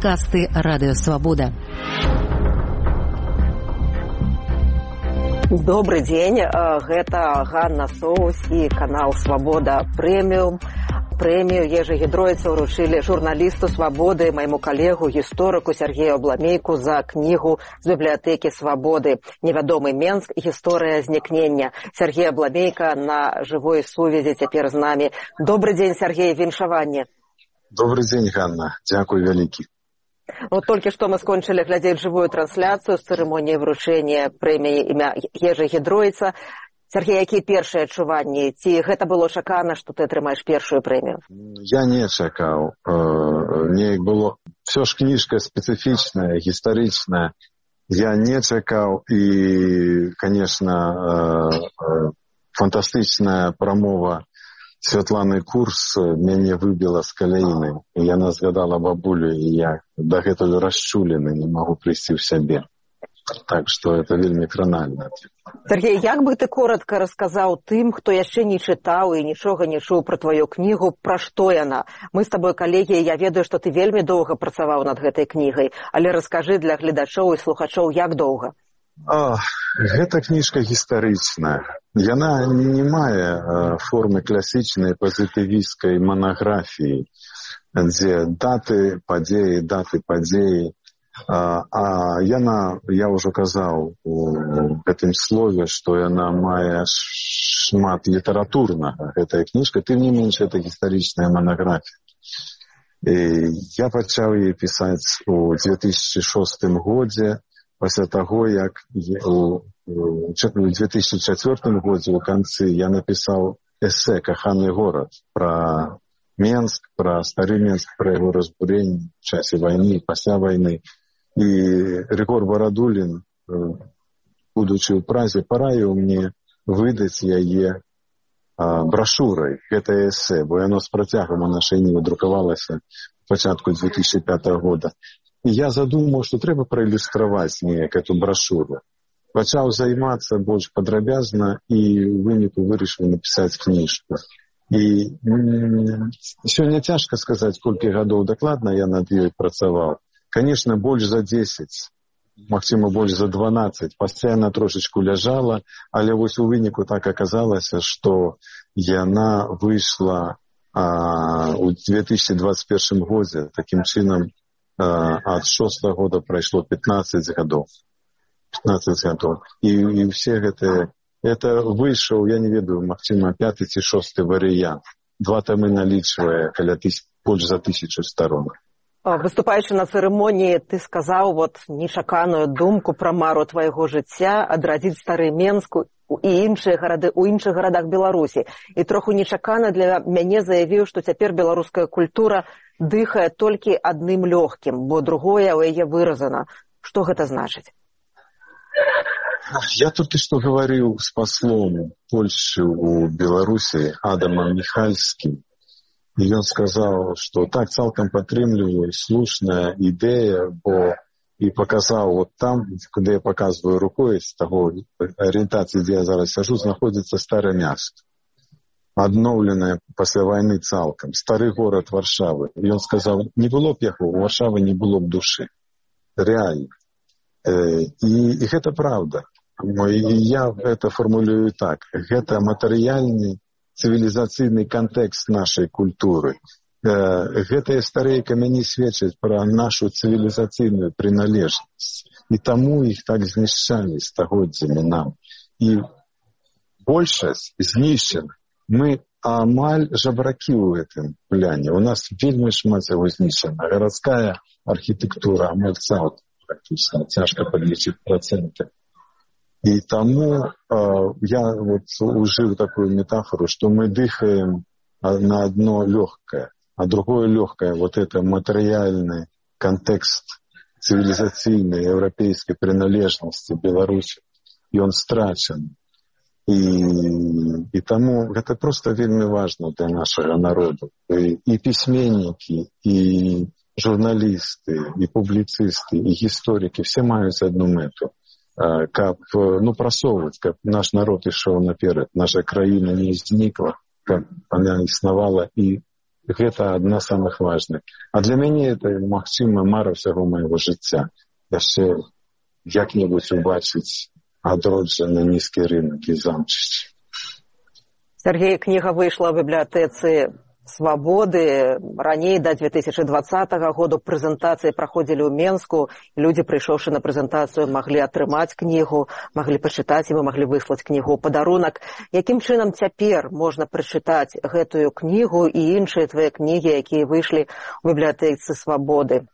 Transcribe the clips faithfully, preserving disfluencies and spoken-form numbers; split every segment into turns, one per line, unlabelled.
Падкасты Радыёвабода.
Добрый дзень, гэта Ганна Соус і канал «Свабода Прэміум». Прэмію Ежы-Гідройца ўручылі журналісту «Свабоды», майму калегу, гісторыку Сергею Абламейку за кнігу з бібліятэкі «Свабоды». «Невядомы Менск. Гісторыя знікнення». Сергей Абламейка на жывой сувязі цяпер з намі. Добрый дзень, Сергей, віншаванне.
Добрый дзень, Ганна. Дзякуй вялікі.
Вот только что мы скончили глядеть живую трансляцию с церемонии вручения премии имя Ежы-Гідройца. Сергей, какие первые адчуванні? Ці гэта было чакана, что ты атрымаешь первую премию?
Я не чакаў. Мне было... Все ж книжка специфичная, историчная. Я не чакаў. И, конечно, фантастичная промова Святланы Курс мяне выбіла з каляіны. Яна згадала бабулю, і я дагэтуль расчулены, не магу прыйсці ў сябе. Так што это вельмі кранальна.
Сергей, як бы ты коротко расказаў тым, хто яшчэ не чытаў і нічога не чуў пра тваю кнігу, пра што яна? Мы з табой, калегі, я ведаю, што ты вельмі доўга працаваў над гэтай кнігай, але раскажы для гледачоў і слухачоў, як доўга?
А, гэта кніжка гістарычная. Яна не мае а, формы класічнай пазітывісцкай манаграфіі, дзе даты падзеі, даты падзеі. А, а яна, я ўжо казаў у гэтым слове, што яна мае шмат літаратурнага, гэтая кніжка, тым не менш, гэта гістарычная манаграфія. І я пачаў яе пісаць у две тысячи шостым годзе, пасля таго, як у две тысячи четвёртым годзе ў канцы я напісаў эсэ «Каханы горад» пра Менск, пра стары Менск, пра яго разбурэнне ў часе вайны, пасля вайны. І Рыгор Барадулін, будучы ў Празе, параіў мне выдаць яе а, брашурай, гэта эсэ, бо яно з працягам у нашай ніве друкавалася пачатку две тысячи пятого года. І я задумаў, што трэба праілюстраваць неяк эту брашуру. Пачаў займацца больш падрабязна і ў выніку вырашыў напісаць кніжку. І сёння цяжка сказаць, колькі гадоў дакладна я над ёй працаваў. Конечно, больш за дзесяць, магчыма, больш за дванаццаць. Пастаянна трошечку ляжала, але вось у выніку так аказалася, што яна выйшла а, у две тысячи двадцать первым годзе. Такім чынам, а, ад шостага года прайшло пятнаццаць гадоў. пятнаццаць гадоў. І, і все гэтыя... Это выйшаў, я не ведаю, магчыма, пяты ці шосты варыянт. Два тамы налічвае каля тысяч, больш за тысячу старонак.
Выступаючы на цырымоніі, ты сказаў вот нечаканую думку пра мару твайго жыцця адрадзіць стары Менск і іншыя гарады ў іншых гарадах Беларусі. І троху нечакана для мяне заявіў, што цяпер беларуская культура дыхае толькі адным лёгкім, бо другое ў яе выразана. Што гэта значыць?
Я толькі што гаварыў з паслом Польшчы ў Беларусі Адамам Міхальскім. І ён сказаў, што так цалкам падтрымліваю слушная ідэя, бо і паказаў вот там, куды я паказваю рукой, з таго арыентацыі, дзе я зараз сяжу, знаходзіцца стары Менск. Адноўленая пасля вайны цалкам. Стары горад Варшавы. І ён сказаў, не было б яго, у Варшавы не было б душы. Рэальна. І, і гэта правда. І я гэта фармулюю так. Гэта матэрыяльны цывілізацыйны кантэкст нашай культуры. Гэтыя старыя камяні сведчаць пра нашу цывілізацыйную прыналежнасць. І таму іх так знішчалі стагоддзямі нам. І большасць знішчана. Мы амаль жабракі ў гэтым пляне. У нас вельмі шмат яго знішчана. Гарадская архітэктура амаль цалкам практычна. Цяжка падлічыць працэнты. И тому э, я вот ужил такую метафору, что мы дыхаем на одно легкое, а другое легкое, вот это материальный контекст цивилизационной европейской принадлежности Беларуси, и он страчен. И, и тому это просто вельми важно для нашего народа. И, и письменники, и журналисты, и публицисты, и историки, все мают одну мету. Каб, ну, прасоўваць, каб наш народ ішоў наперад, наша краіна не знікла, каб она існавала і гэта адна з самых важных. А для мяне это, магчыма, мара ўсяго майго жыцця. Яшчэ як-небудзь убачыць адроджаны нізкі рынок і замчыць.
Сергей, кніга выйшла ў бібліятэцы «Свабоды». Раней, да две тысячи двадцатага году, прэзентацыі праходзілі ў Менску. Людзі, прыйшоўшы на прэзентацыю, маглі атрымаць кнігу, маглі пачытаць, і мы маглі выслаць кнігу ў падарунак. Якім чынам цяпер можна прачытаць гэтую кнігу і іншыя твае кнігі, якія выйшлі ў бібліятэцы «Свабоды»?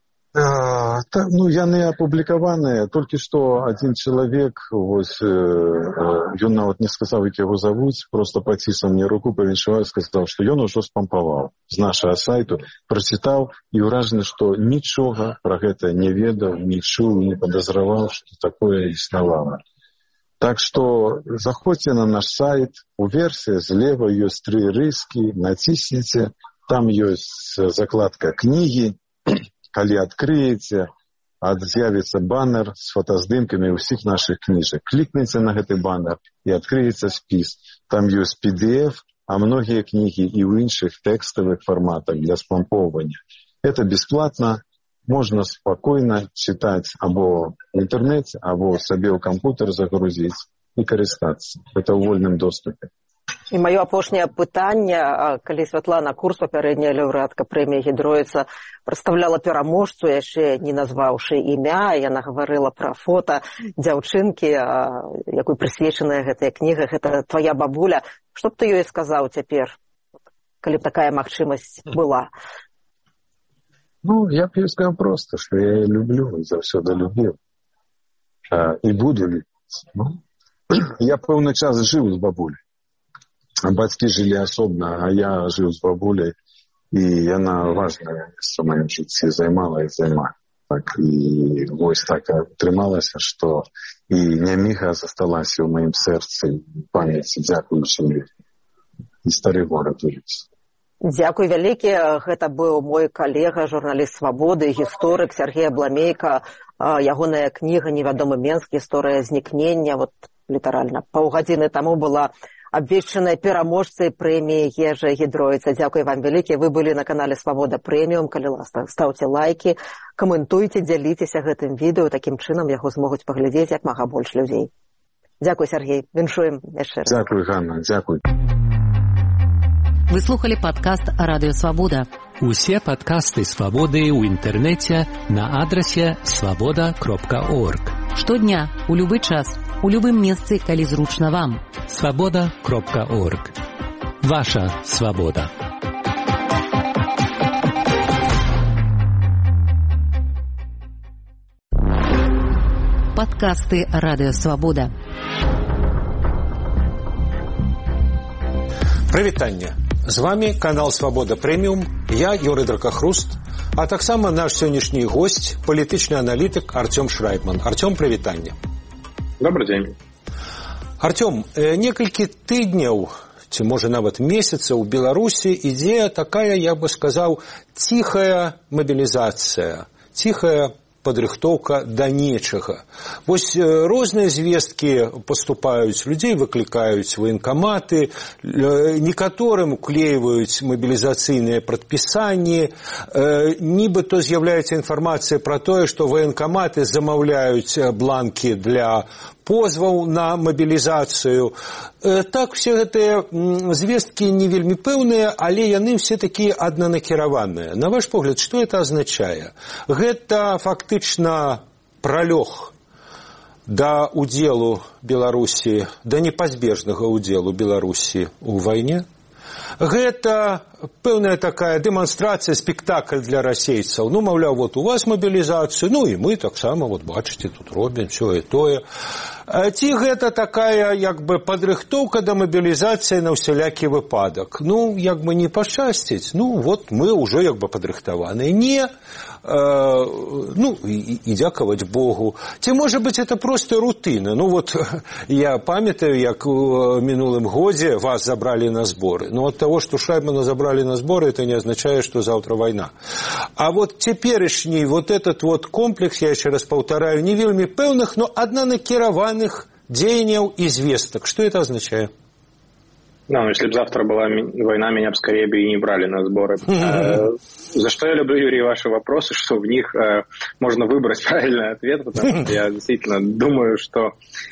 А, та, ну, яны апублікаваныя. Толькі што адзін чалавек, вось, э, ён нават не сказаў, як яго завуць, проста паціснуў мне руку, павіншаваў, сказаў, што ён ужо спампаваў з нашага сайту, прачытаў і ўражаны, што нічога пра гэта не ведаў, не чуў, не падазраваў, што такое існавала. Так што заходзьце на наш сайт, у версіі злева ёсць тры рыскі, націсніце, там ёсць закладка кнігі. Калі адкрыеце, з'явіцца баннер з фотаздымкамі ўсіх нашых кніжак. Клікніце на гэты баннер і адкрыецца спіс. Там ёсць пі ді эф, а многія кнігі і ў іншых тэкставых фарматах для спампоўвання. Это бесплатно, можна спакойна чытаць або ў інтэрнэце, або сабе ў кампутер загрузіць і карыстацца. Это ў вольным доступе.
І маё апошняе пытанне, калі Святлана Курс, папярэдняя лаўрэатка прэміі Гідройца, прадстаўляла пераможцу, яшчэ не назваўшы імя, яна гаварыла пра фота дзяўчынкі, якой прысвечаная гэтая кніга, гэта твая бабуля. Што б ты ёй сказаў цяпер, калі б такая магчымасць была?
Ну, я б ёй сказаў проста, што я яе люблю, і заўсёды любіў. І буду любіць. Ну, я пэўны час жыў з бабуляй. Бацькі жылі асобна, а я жыў з бабуляй, і яна важнае месца ў маім жыцці займала і займае. Так, і вось так атрымалася, што і няміга засталася ў маім сэрцы памяці, дзякуючы ёй. І стары горад уліц.
Дзякуй вялікі. Гэта быў мой калега, журналіст «Свабоды», гісторык Сергей Абламейка. Ягоная кніга «Невядомы Менск. Гісторыя знікнення». Вот літаральна паўгадзіны таму была абвешчаная пераможцай прэміі Ежа Гідройца. Дзякуй вам вялікі. Вы былі на канале «Свабода Прэміум». Калі ласка, стаўце лайкі, каментуйце, дзяліцеся гэтым відэо. Такім чынам яго змогуць паглядзець як мага больш людзей. Дзякуй, Сергей. Віншуем яшчэ раз.
Дзякуй, Ганна. Дзякуй.
Вы слухали падкаст «Радыё Свабода».
Усе падкасты «Свабоды» ў інтэрнэце на адрасе свабода кропка орг.
Штодня, у любы час, у любым месцы, калі зручна вам.
свабода кропка орг. Ваша свабода.
Падкасты «Радыё Свабода».
Прывітанне. З вами канал «Свабода Прэміум». Я, Юрый Дракахруст, а таксама наш сённяшні госць, палітычны аналітык Артём Шрайбман. Артём, прывітанне.
Добрый день.
Артём, некалькі тыдняў, ці можа нават месяцаў у Беларусі ідзе такая, я бы сказаў, ціхая мабілізацыя, ціхая падрыхтоўка да нечага. Вось розныя звесткі паступаюць, людзей выклікаюць ваенкаматы, некаторым уклеіваюць мабілізацыйныя прадпісанні, нібыта з'яўляецца інфармацыя пра тое, што ваенкаматы замаўляюць бланкі для позваў на мабілізацыю. Так, все гэтыя звесткі не вельмі пэўныя, але яны все такія аднанакіраваныя. На ваш погляд, што гэта азначае? Гэта фактычна пралёг да удзелу Беларусі, да непазбежнага удзелу Беларусі ў вайне? Гэта пэўная такая дэманстрацыя, спектакль для расейцаў. Ну, маўляў, вот у вас мабілізацыю, ну і мы таксама, вот бачыце, тут робім всё і тое. Ці гэта такая, як бы, падрыхтоўка да мабілізацыі на ўсялякі выпадак? Ну, як бы не пашчасціць, ну, вот мы ўжо як бы падрыхтаваныя. Не, э, ну, і, і дзякаваць Богу. Ці, можа быць, это просто рутына. Ну, вот, я памятаю, як у мінулым годзе вас забралі на зборы. Ну, от того, что Шрайбмана забрали на сборы, это не означает, что завтра война. А вот теперешний вот этот вот комплекс, я еще раз повторяю, не вельми пэўных, но однонакіраваных дзеянняў і звестак. Что это означает?
Ну, если бы завтра была война, меня бы скорее бы и не брали на сборы. За что я люблю, Юрий, ваши вопросы, что в них можно выбрать правильный ответ, потому что я действительно думаю, что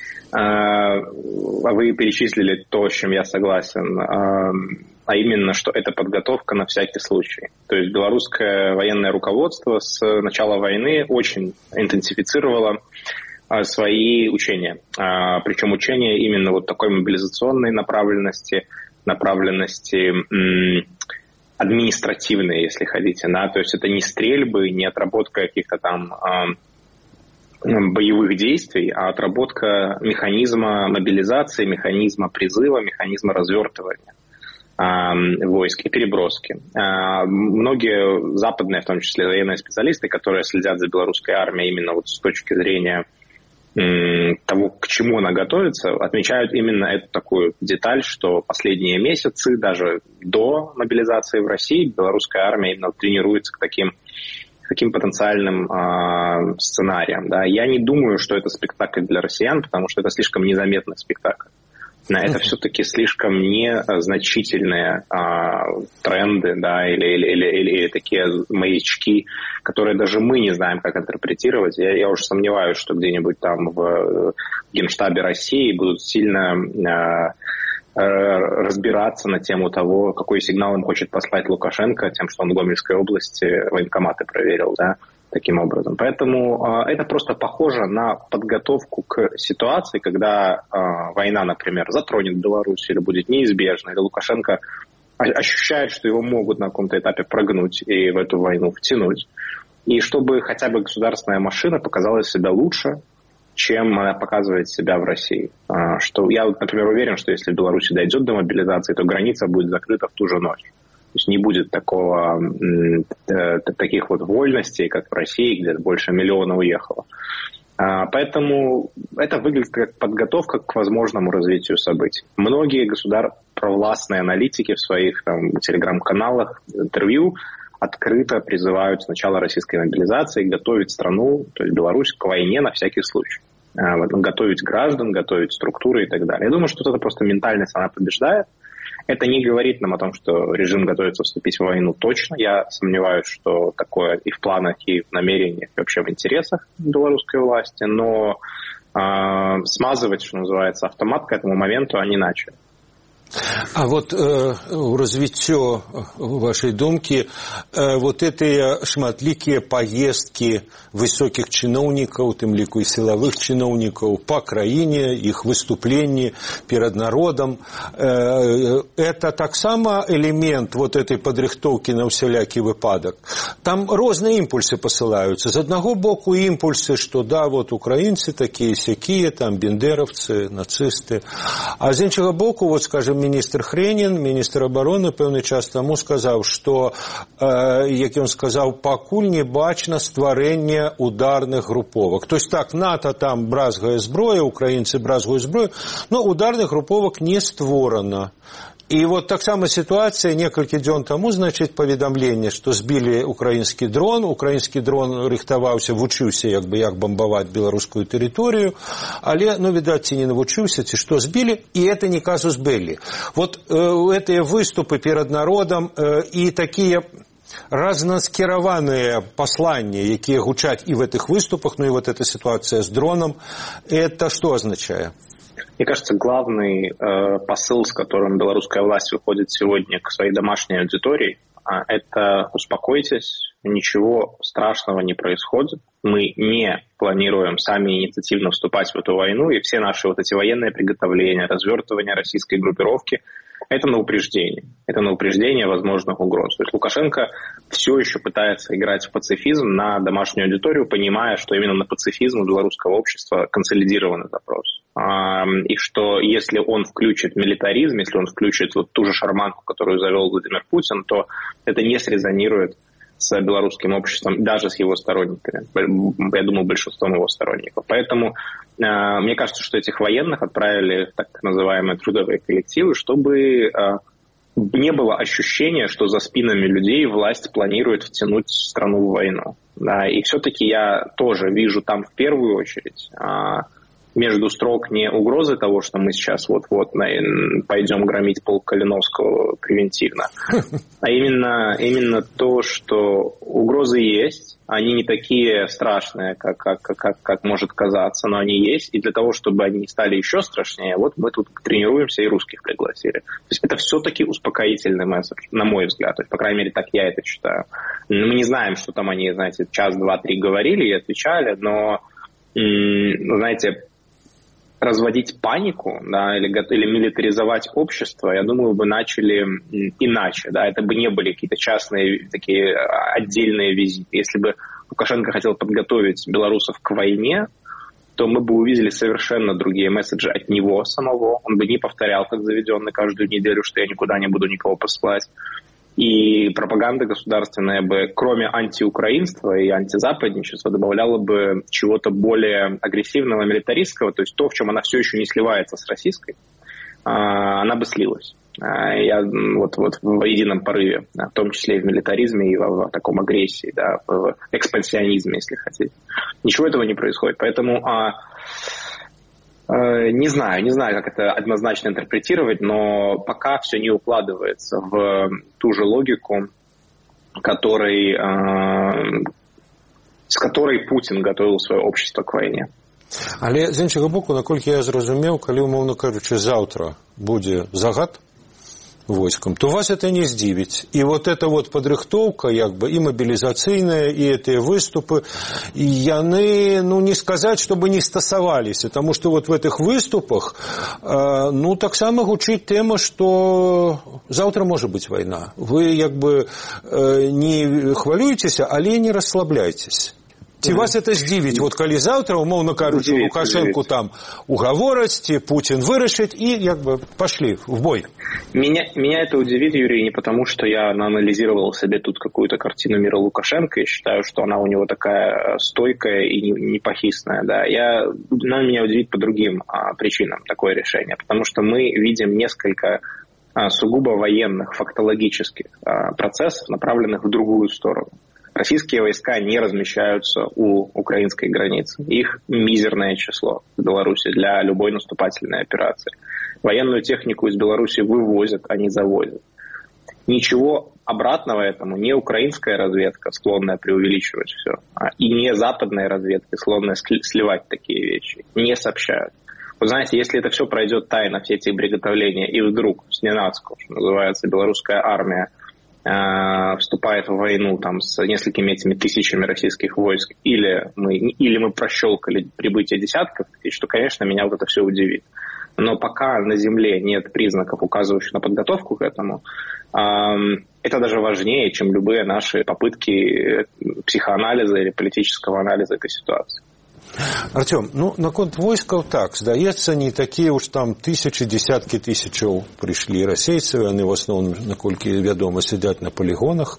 вы перечислили то, с чем я согласен, а именно, что это подготовка на всякий случай. То есть белорусское военное руководство с начала войны очень интенсифицировало свои учения. Причем учения именно вот такой мобилизационной направленности, направленности административной, если хотите. Да? То есть это не стрельбы, не отработка каких-то там боевых действий, а отработка механизма мобилизации, механизма призыва, механизма развертывания войск и переброски. Многие западные, в том числе военные специалисты, которые следят за белорусской армией именно вот с точки зрения того, к чему она готовится, отмечают именно эту такую деталь, что последние месяцы, даже до мобилизации в России, белорусская армия именно тренируется к таким, таким потенциальным э, сценариям. Да. Я не думаю, что это спектакль для россиян, потому что это слишком незаметный спектакль. Это все-таки слишком незначительные а, тренды, да, или, или, или, или такие маячки, которые даже мы не знаем, как интерпретировать. Я, я уже сомневаюсь, что где-нибудь там в Генштабе России будут сильно а, а, разбираться на тему того, какой сигнал им хочет послать Лукашенко тем, что он в Гомельской области военкоматы проверил, да. Таким образом. Поэтому э, это просто похоже на подготовку к ситуации, когда э, война, например, затронет Беларусь или будет неизбежна, или Лукашенко ощущает, что его могут на каком-то этапе прогнуть и в эту войну втянуть. И чтобы хотя бы государственная машина показала себя лучше, чем она показывает себя в России. Э, что я, например, уверен, что если в Беларуси дойдет до мобилизации, то граница будет закрыта в ту же ночь. То есть не будет такого, таких вот вольностей, как в России, где больше миллиона уехало. Поэтому это выглядит как подготовка к возможному развитию событий. Многие государствовластные аналитики в своих там, телеграм-каналах, интервью открыто призывают сначала российской мобилизации готовить страну, то есть Беларусь, к войне на всякий случай. Готовить граждан, готовить структуры и так далее. Я думаю, что это просто ментальность, она побеждает. Это не говорит нам о том, что режим готовится вступить в войну точно. Я сомневаюсь, что такое и в планах, и в намерениях, и вообще в интересах белорусской власти. Но э, смазывать, что называется, автомат к этому моменту они начали.
А вот э, у развіццё вашей думкі э, вот этыя шматлікія паездкі высокіх чыноўнікаў, тым ліку і сілавых чыноўнікаў па краіне, іх выступленні перад народам, э, это таксама элемент вот этой падрыхтоўкі на ўсялякі выпадак. Там розныя імпульсы пасылаюцца. З аднаго боку імпульсы, што да, вот украінцы такія сякія, там бендеровцы, нацысты. А з іншага боку, вот скажем, міністр Хренін, міністр обороны, пэўны час таму сказаў, што, э, як ён сказаў, пакуль не бачна стварэнне ударных груповак. То есть так, НАТО там бразгае зброю, украінцы бразгаюць зброю, но ударных груповак не створана. І вот таксама сітуацыя некалькі дзён таму, значыць, паведамленне, што збілі украінскі дрон, украінскі дрон рыхтаваўся, вучыўся, як бы, як бамбаваць беларускую тэрыторыю, але, ну, відаць, ці не навучыўся, ці што збілі, і это не казус белли. Вот э, гэтыя выступы перад народам э, і такія разнаскіраваныя пасланні, якія гучаць і в этих выступах, ну и вот эта ситуация с дроном, это что означает?
Мне кажется, главный э, посыл, с которым белорусская власть выходит сегодня к своей домашней аудитории, э, это успокойтесь, ничего страшного не происходит. Мы не планируем сами инициативно вступать в эту войну, и все наши вот эти военные приготовления, развертывания российской группировки, это на упреждение. Это на упреждение возможных угроз. То есть Лукашенко все еще пытается играть в пацифизм на домашнюю аудиторию, понимая, что именно на пацифизм у белорусского общества консолидированный запрос. И что если он включит милитаризм, если он включит вот ту же шарманку, которую завел Владимир Путин, то это не срезонирует с белорусским обществом, даже с его сторонниками. Я думаю, большинством его сторонников. Поэтому э, мне кажется, что этих военных отправили в так называемые трудовые коллективы, чтобы э, не было ощущения, что за спинами людей власть планирует втянуть страну в войну. Да, и все-таки я тоже вижу там в первую очередь э, между строк не угрозы того, что мы сейчас вот-вот пойдем громить полк Калиновского превентивно, а именно, именно то, что угрозы есть, они не такие страшные, как, как, как, как может казаться, но они есть, и для того, чтобы они стали еще страшнее, вот мы тут тренируемся и русских пригласили. То есть это все-таки успокоительный месседж, на мой взгляд, то есть, по крайней мере, так я это читаю. Мы не знаем, что там они, знаете, час, два, три говорили и отвечали, но, знаете, разводить панику, да, или, или милитаризовать общество, я думаю, бы начали иначе. Да, это бы не были какие-то частные такие отдельные визиты. Если бы Лукашенко хотел подготовить белорусов к войне, то мы бы увидели совершенно другие месседжи от него самого. Он бы не повторял, как заведенный, каждую неделю, что я никуда не буду никого посылать. И пропаганда государственная бы, кроме антиукраинства и антизападничества, добавляла бы чего-то более агрессивного, милитаристского, то есть то, в чем она все еще не сливается с российской, она бы слилась. Я вот, вот в едином порыве, в том числе и в милитаризме, и в, в таком агрессии, да, в экспансионизме, если хотите. Ничего этого не происходит. Поэтому... Не знаю, не знаю, как это однозначно интерпретировать, но пока все не укладывается в ту же логику, который, э, с которой Путин готовил свое общество к войне.
Але, з іншого боку, наколькі я зрозумів, коли, умовно кажучи, завтра буде загад войском, то вас это не здзівіць. І вот эта вот падрыхтоўка, як бы, і мобілізацыйная, і гэтыя выступы, і яны, ну, не сказаць, чтобы не стасаваліся, потому что вот в этих выступах, э, ну, таксама гучыць тэма, что завтра можа быць вайна. Вы, як бы, э, не хвалюецеся, але не расслабляйтесь. Ці вас это здзівіць, вот калі завтра, умоўно кажучи, Лукашенко там угавораць, ці Путин вырашыць, и як бы пошли в бой.
Меня, меня это удивит, Юрий, не потому, что я анализировал себе тут какую-то картину мира Лукашенко и считаю, что она у него такая стойкая и непохисная. Да. Я, она меня удивит по другим а, причинам, такое решение. Потому что мы видим несколько а, сугубо военных, фактологических а, процессов, направленных в другую сторону. Российские войска не размещаются у украинской границы. Их мизерное число в Беларуси для любой наступательной операции. Военную технику из Беларуси вывозят, а не завозят. Ничего обратного этому не украинская разведка, склонная преувеличивать все, и не западная разведка, склонная сливать такие вещи, не сообщают. Вы знаете, если это все пройдет тайно, все эти приготовления, и вдруг сненацку, что называется, белорусская армия, вступает в войну там, с несколькими этими тысячами российских войск, или мы, или мы прощелкали прибытие десятков тысяч, то, конечно, меня вот это все удивит. Но пока на земле нет признаков, указывающих на подготовку к этому, это даже важнее, чем любые наши попытки психоанализа или политического анализа этой ситуации.
Артем, ну, наконт войскаў так, здаецца, не такія уж там тысячи, десятки тысячаў прыйшлі расейцаў, яны в асноўным, наколькі вядома, сядзяць на полігонах,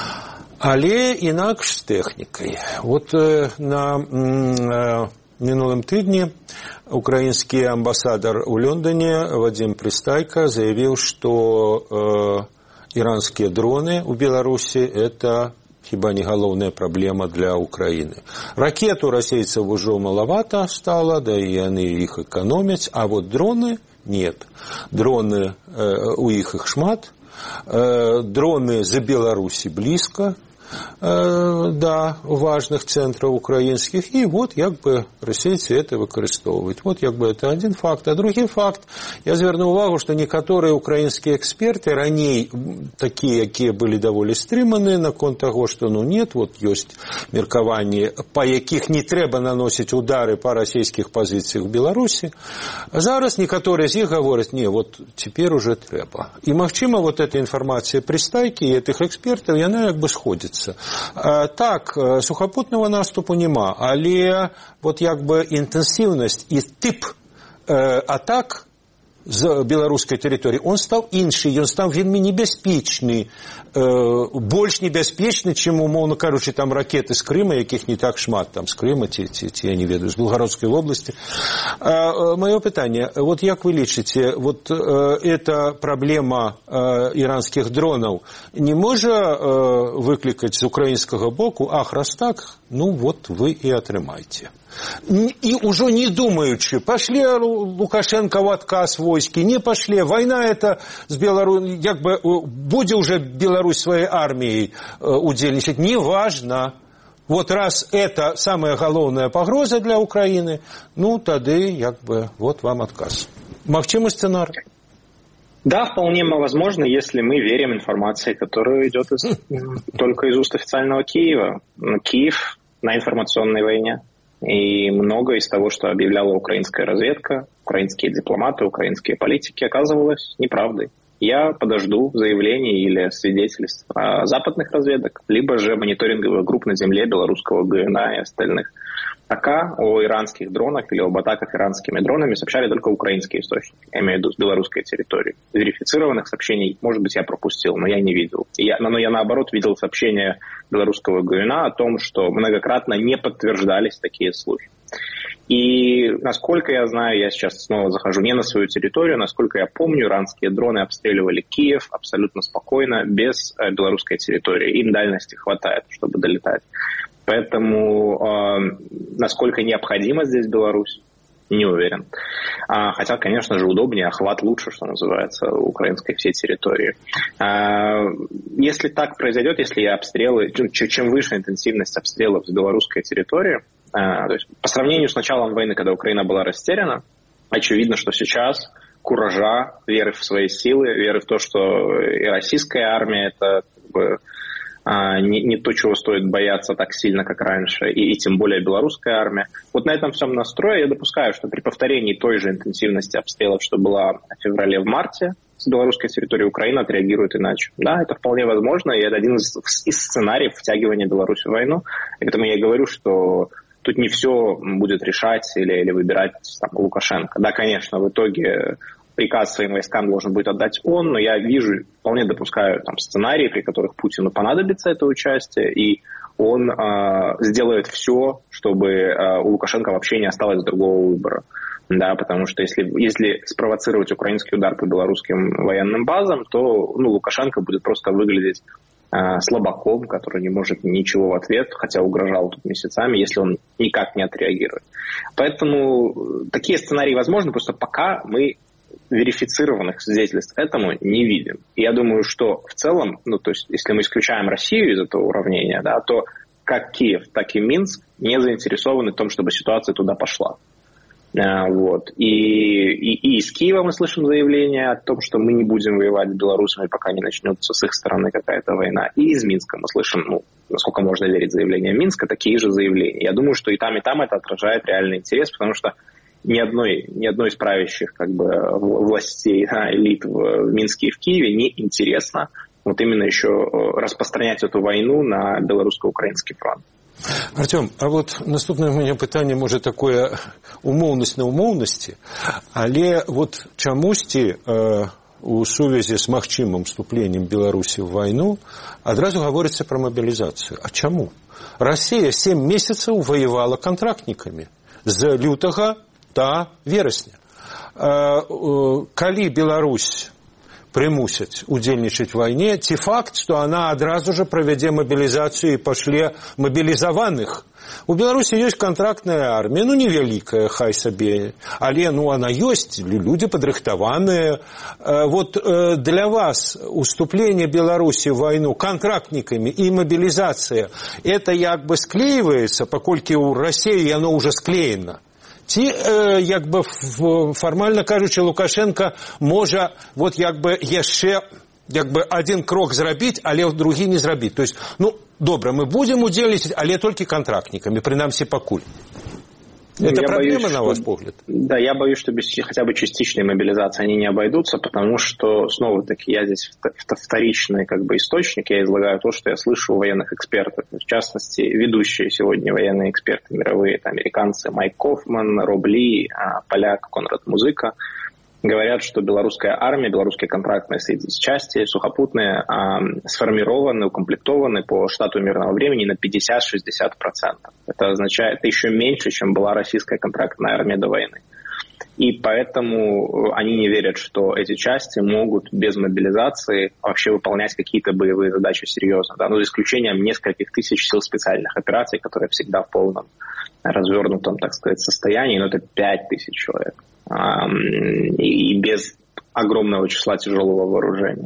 але інакш з тэхнікай. Вот э, на э, мінулым тыдні украінскі амбасадар у Лондоне Вадзім Прыстайка заявіў, што э, іранскія дроны у Беларусі это хіба не галоўная праблема для Украины. Ракет у расейцаў ужо малавата стала, да і яны іх эканомяць, а вот дроны нет. Дроны, э, у іх іх шмат, э, дроны за Беларусі блізка, э, да, важных центраў украінскіх, і вот як бы расейцы это выкарыстоўваюць. Вот як бы это один факт. А другі факт, я звярнуў увагу, што некаторыя украінскія эксперты раней такія, якія былі даволі стрыманыя наконт таго, што ну нет, вот ёсць меркаванні, па якіх не трэба наносіць удары па расійскіх пазіцыях Беларусі. Зараз некаторыя з іх гавораць, не, вот цяпер уже трэба. І магчыма, вот эта інфармацыя Прыстайкі і гэтых экспертаў, яна як бы сходзіцца. Так, сухапутного наступу нема, але вот як бы інтэнсіўнасць і тып атак з беларускай тэрыторыі, он стаў іншы, ён стаў вельмі небяспечны, больш небяспечны, чым, умоўна кажучы, там ракеты з Крыма, якіх не так шмат, там з Крыма, ці, ці, ці я не ведаю, з Белгародскай вобласці. Маё пытанне, вот як вы лічыце, вот эта праблема іранскіх дронаў не можа выклікаць з украінскага боку, ах, раз так, ну вот вы и атрымайце. І ўжо не думаючы, пашлі Лукашенко ў адказ войскі, не пашлі, вайна это з Беларусі, як бы будзе уже Беларусь своей армией удзельнічаць, неважно. Вот раз это самая головная погроза для Украины, ну тады як бы вот вам отказ. Магчымы сценарий?
Да, вполне возможно, если мы верим информации, которая идет из, только из уст официального Киева. Киев на информационной войне. И многое из того, что объявляла украинская разведка, украинские дипломаты, украинские политики, оказывалось неправдой. Я подожду заявлений или свидетельств западных разведок, либо же мониторинговых групп на земле белорусского ГНА и остальных. Пока о иранских дронах или об атаках иранскими дронами сообщали только украинские источники, я имею в виду с белорусской территории. Верифицированных сообщений, может быть, я пропустил, но я не видел. Я, но я, наоборот, видел сообщения белорусского ГНА о том, что многократно не подтверждались такие слухи. И, насколько я знаю, я сейчас снова захожу не на свою территорию, насколько я помню, иранские дроны обстреливали Киев абсолютно спокойно, без белорусской территории. Им дальности хватает, чтобы долетать. Поэтому э, насколько необходима здесь Беларусь, не уверен. А, хотя, конечно же, удобнее, охват лучше, что называется, украинской всей территории. А, если так произойдет, если обстрелы, чем выше интенсивность обстрелов с белорусской территории, а, то есть по сравнению с началом войны, когда Украина была растеряна, очевидно, что сейчас куража, веры в свои силы, веры в то, что и российская армия это как бы Не, не то, чего стоит бояться так сильно, как раньше, и, и тем более белорусская армия. Вот на этом всем настрое я допускаю, что при повторении той же интенсивности обстрелов, что была в феврале, в марте, с белорусской территории Украина отреагирует иначе. Да, это вполне возможно, и это один из, из сценариев втягивания Беларуси в войну. И поэтому я и говорю, что тут не все будет решать или, или выбирать там, Лукашенко. Да, конечно, в итоге приказ своим войскам должен будет отдать он, но я вижу, вполне допускаю там, сценарии, при которых Путину понадобится это участие, и он э, сделает все, чтобы э, у Лукашенко вообще не осталось другого выбора. Да, потому что если, если спровоцировать украинский удар по белорусским военным базам, то ну, Лукашенко будет просто выглядеть э, слабаком, который не может ничего в ответ, хотя угрожал тут месяцами, если он никак не отреагирует. Поэтому такие сценарии возможны, просто пока мы верифицированных свидетельств этому не видим. И я думаю, что в целом, ну, то есть, если мы исключаем Россию из этого уравнения, да, то как Киев, так и Минск не заинтересованы в том, чтобы ситуация туда пошла. А, вот. И, и, и из Киева мы слышим заявление о том, что мы не будем воевать с белорусами, пока не начнется с их стороны какая-то война. И из Минска мы слышим, ну, насколько можно верить заявлениям Минска, такие же заявления. Я думаю, что и там, и там это отражает реальный интерес, потому что ни одной, ни одной из правящих как бы, властей, да, элит в, в Минске и в Киеве не интересно вот именно еще распространять эту войну на белорусско-украинский фронт.
Артем, а вот наступне у мене питання, може, такое умовність на умовності, але вот чамусьці э, у сувязі з магчымым вступленнем Беларусі в войну адразу гаворыцца про мобилизацию. А чаму? Россия семь месяцев воевала контрактниками з лютага до верасня. Калі Беларусь прымусяць удзельнічаць вайне, ці факт, што она адразу же правядзе мабілізацыю і пашле мабілізаваных. У Беларусі ёсць контрактная армія, ну невялікая, хай сабе, але ну она ёсць, люди падрыхтаваныя. Вот для вас уступление Беларусі в войну контрактниками и мобилизация, это як бы склеивается, паколькі у России оно уже склеено. Ці, э, як бы, фармальна кажучы, Лукашенко можа вот як бы яшчэ як бы один крок зрабіць, але другі не зрабіць. То есть, ну, добра, мы будем удзельнічаць, але толькі контрактниками, прынамсі пакуль. Это я проблема, боюсь, на ваш что, взгляд?
Да, я боюсь, что без хотя бы частичной мобилизации они не обойдутся, потому что, снова-таки, я здесь вторичный как бы, источник, я излагаю то, что я слышу у военных экспертов. В частности, ведущие сегодня военные эксперты мировые, это американцы Майк Кофман, Роб Ли, поляк Конрад Музыка, говорят, что белорусская армия, белорусские контрактные части, сухопутные, э, сформированы, укомплектованы по штату мирного времени на пятьдесят-шестьдесят процентов. Это означает, это еще меньше, чем была российская контрактная армия до войны. И поэтому они не верят, что эти части могут без мобилизации вообще выполнять какие-то боевые задачи серьезно. Да? Ну, за исключением нескольких тысяч сил специальных операций, которые всегда в полном развернутом, так сказать, состоянии. Но это пять тысяч человек. И без огромного числа тяжелого вооружения.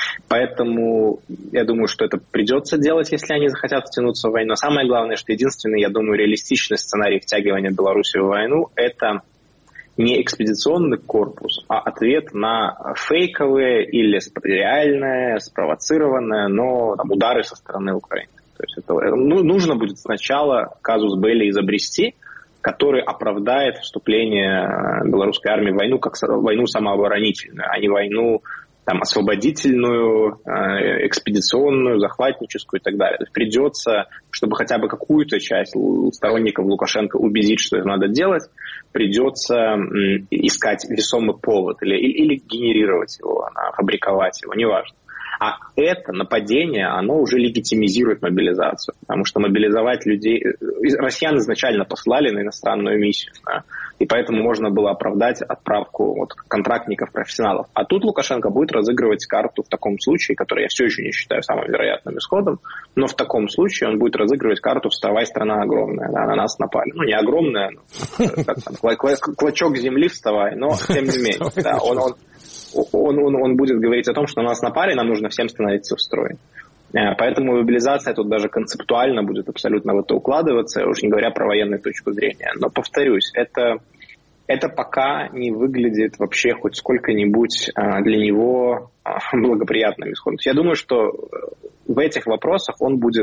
Поэтому я думаю, что это придется делать, если они захотят втянуться в войну. Но самое главное, что единственный, я думаю, реалистичный сценарий втягивания Беларуси в войну – это не экспедиционный корпус, а ответ на фейковые или реальные, спровоцированные, но там, удары со стороны Украины. То есть это, ну, нужно будет сначала казус белли изобрести, который оправдает вступление белорусской армии в войну как войну самооборонительную, а не войну там, освободительную, экспедиционную, захватническую и так далее. То есть придется, чтобы хотя бы какую-то часть сторонников Лукашенко убедить, что это надо делать, придется искать весомый повод или, или генерировать его, фабриковать его, неважно. А это нападение, оно уже легитимизирует мобилизацию, потому что мобилизовать людей... Россиян изначально послали на иностранную миссию, да, и поэтому можно было оправдать отправку вот, контрактников-профессионалов. А тут Лукашенко будет разыгрывать карту в таком случае, которую я все еще не считаю самым вероятным исходом, но в таком случае он будет разыгрывать карту «Вставай, страна огромная», да, на нас напали. Ну, не огромная, но, клочок земли вставай, но тем не менее. Да, он... он Он, он, он будет говорить о том, что на нас напали, нам нужно всем становиться в строй. Поэтому мобилизация тут даже концептуально будет абсолютно в это укладываться, уж не говоря про военную точку зрения. Но, повторюсь, это, это пока не выглядит вообще хоть сколько-нибудь для него благоприятным исходом. Я думаю, что в этих вопросах он будет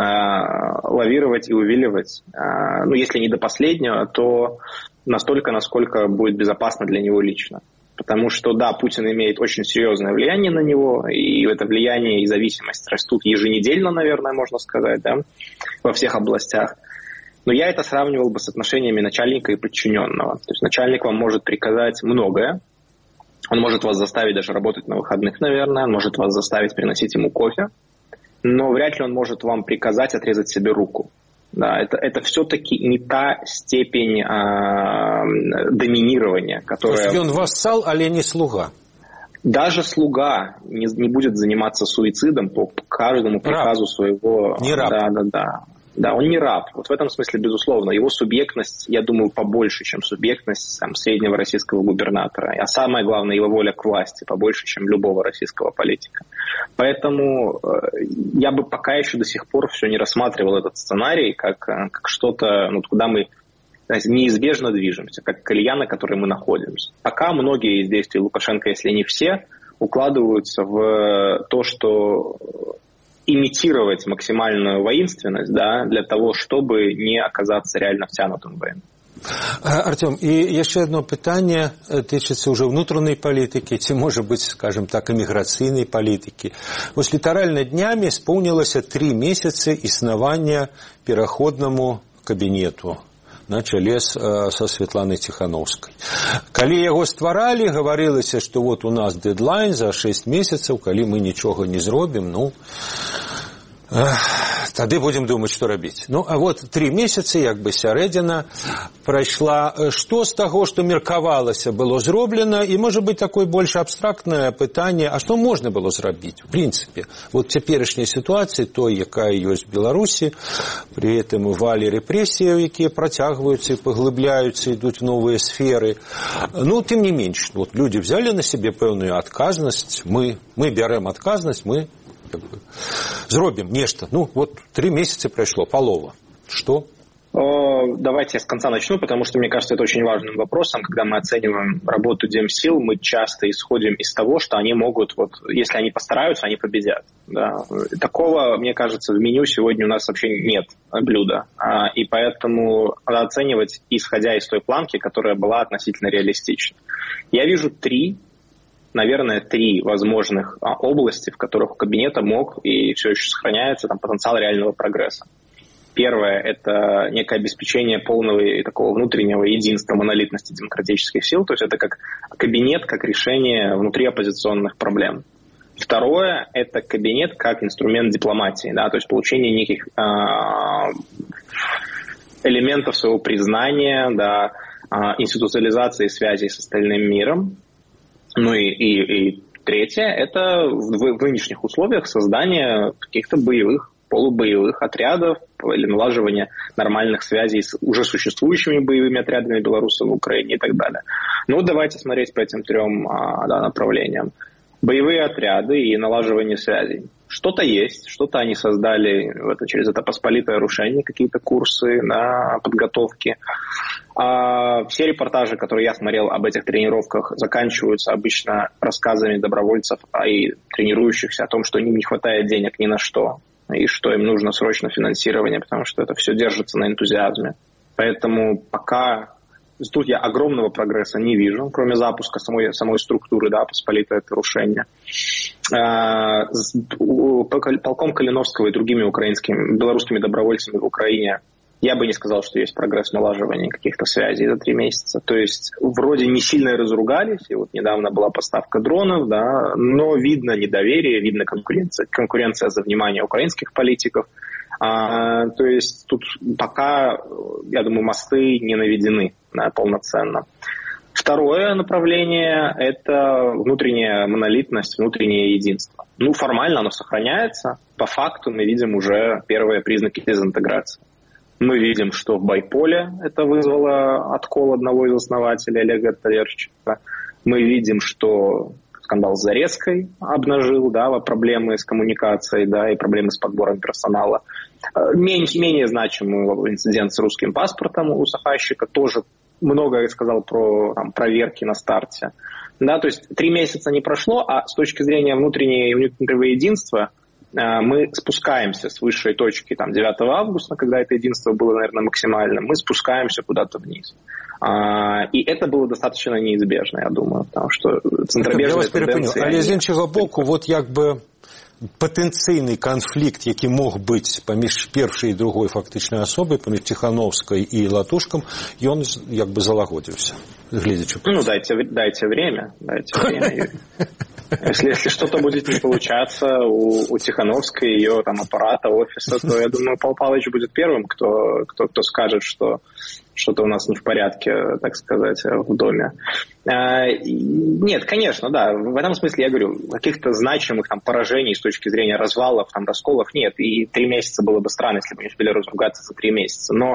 лавировать и увиливать, ну, если не до последнего, то настолько, насколько будет безопасно для него лично. Потому что, да, Путин имеет очень серьезное влияние на него, и это влияние и зависимость растут еженедельно, наверное, можно сказать, да, во всех областях. Но я это сравнивал бы с отношениями начальника и подчиненного. То есть начальник вам может приказать многое. Он может вас заставить даже работать на выходных, наверное, он может вас заставить приносить ему кофе, но вряд ли он может вам приказать отрезать себе руку. Да, это, это все-таки не та степень а, доминирования, которая...
То есть он вассал, але не слуга?
Даже слуга не, не будет заниматься суицидом по каждому приказу раб. Своего...
Не раб.
Да, да, да. Да, он не раб. Вот в этом смысле, безусловно. Его субъектность, я думаю, побольше, чем субъектность там, среднего российского губернатора. А самое главное, его воля к власти побольше, чем любого российского политика. Поэтому э, я бы пока еще до сих пор все не рассматривал этот сценарий как, как что-то, ну, куда мы знаете, неизбежно движемся, как колея, на которой мы находимся. Пока многие из действий Лукашенко, если не все, укладываются в то, что... имитировать максимальную воинственность, да, для того, чтобы не оказаться реально втянутым в войну.
Артем, і ще одне питання тичиться уже внутренней политики, ці, може бути, скажем так, иммиграционной политики. Ось литерально днями исполнилось три месяца існування переходному кабинету на чале со Светланой Тихановской. Калі яго стваралі, гаварылася, што вот у нас дедлайн за шесть месяцаў, калі мы нічога не зробім, ну, тады будем думать, что рабіць. Ну, а вот три месяцы, як бы сярэдзіна прайшла. Што з таго, што меркавалася, было зроблена? І, можа быць, такое больш абстрактнае пытанне, а што можна было зрабіць? В прынцыпе, вот цяперашняй сітуацыі, той, якая ёсць в Беларусі, при этом валі рэпрэсіяў, якія працягваюцца і паглыбляюцца, ідуць в новыя сферы. Ну, тым не менш, вот люди взяли на себе пэўную адказнасць, мы, мы бярэм адказнасць, мы как бы зробим нечто. Ну, вот три месяца прошло, полова. Что?
Давайте я с конца начну, потому что, мне кажется, это очень важным вопросом. Когда мы оцениваем работу Демсил, мы часто исходим из того, что они могут, вот, если они постараются, они победят. Да. Такого, мне кажется, в меню сегодня у нас вообще нет блюда. И поэтому надо оценивать, исходя из той планки, которая была относительно реалистична. Я вижу три наверное, три возможных а, области, в которых у кабинета мог и все еще сохраняется там, потенциал реального прогресса. Первое – это некое обеспечение полного и такого внутреннего единства, монолитности демократических сил. То есть это как кабинет, как решение внутри оппозиционных проблем. Второе – это кабинет как инструмент дипломатии, да, то есть получение неких э, элементов своего признания, да, институциализации связей с остальным миром. Ну и, и, и третье – это в, в нынешних условиях создание каких-то боевых, полубоевых отрядов или налаживание нормальных связей с уже существующими боевыми отрядами белорусов в Украине и так далее. Ну, давайте смотреть по этим трем да, направлениям. Боевые отряды и налаживание связей. Что-то есть, что-то они создали это, через это посполитое рушение, какие-то курсы на подготовки. А все репортажи, которые я смотрел об этих тренировках, заканчиваются обычно рассказами добровольцев и тренирующихся о том, что им не хватает денег ни на что, и что им нужно срочно финансирование, потому что это все держится на энтузиазме. Поэтому пока тут я огромного прогресса не вижу, кроме запуска самой, самой структуры, да, посполитое рушение. Полком Калиновского и другими украинскими, белорусскими добровольцами в Украине я бы не сказал, что есть прогресс в налаживании каких-то связей за три месяца. То есть вроде не сильно разругались, и вот недавно была поставка дронов, да, но видно недоверие, видно конкуренция, конкуренция за внимание украинских политиков. А, то есть тут пока, я думаю, мосты не наведены да, полноценно. Второе направление – это внутренняя монолитность, внутреннее единство. Ну, формально оно сохраняется. По факту мы видим уже первые признаки дезинтеграции. Мы видим, что в Байполе это вызвало откол одного из основателей Олега Талерчика. Мы видим, что скандал с Зарецкой обнажил да, проблемы с коммуникацией да, и проблемы с подбором персонала. Менее, менее значимый инцидент с русским паспортом у Сахащика тоже много сказал про там, проверки на старте. Да, то есть три месяца не прошло, а с точки зрения внутреннего единства мы спускаемся с высшей точки там, девятого августа, когда это единство было, наверное, максимальным, мы спускаемся куда-то вниз. И это было достаточно неизбежно, я думаю, потому что центробежные тенденции...
Але з іншого боку, вот якби патэнцыйны канфлікт, які мог быць паміж першай і другой фактычнай асобай, паміж Тихановскай і Латушкам, ён як бы залагодзіўся. Глядзячы.
Ну, дайте, дайте время. Дайте время. Если, если что-то будет не получаться у, у Тихановской, ее там аппарата, офиса, то, я думаю, Павел Павлович будет первым, кто, кто, кто скажет, что что-то у нас не в порядке, так сказать, в доме. Нет, конечно, да. В этом смысле я говорю, каких-то значимых там поражений с точки зрения развалов, там, расколов нет. И три месяца было бы странно, если бы не успели разругаться за три месяца. Но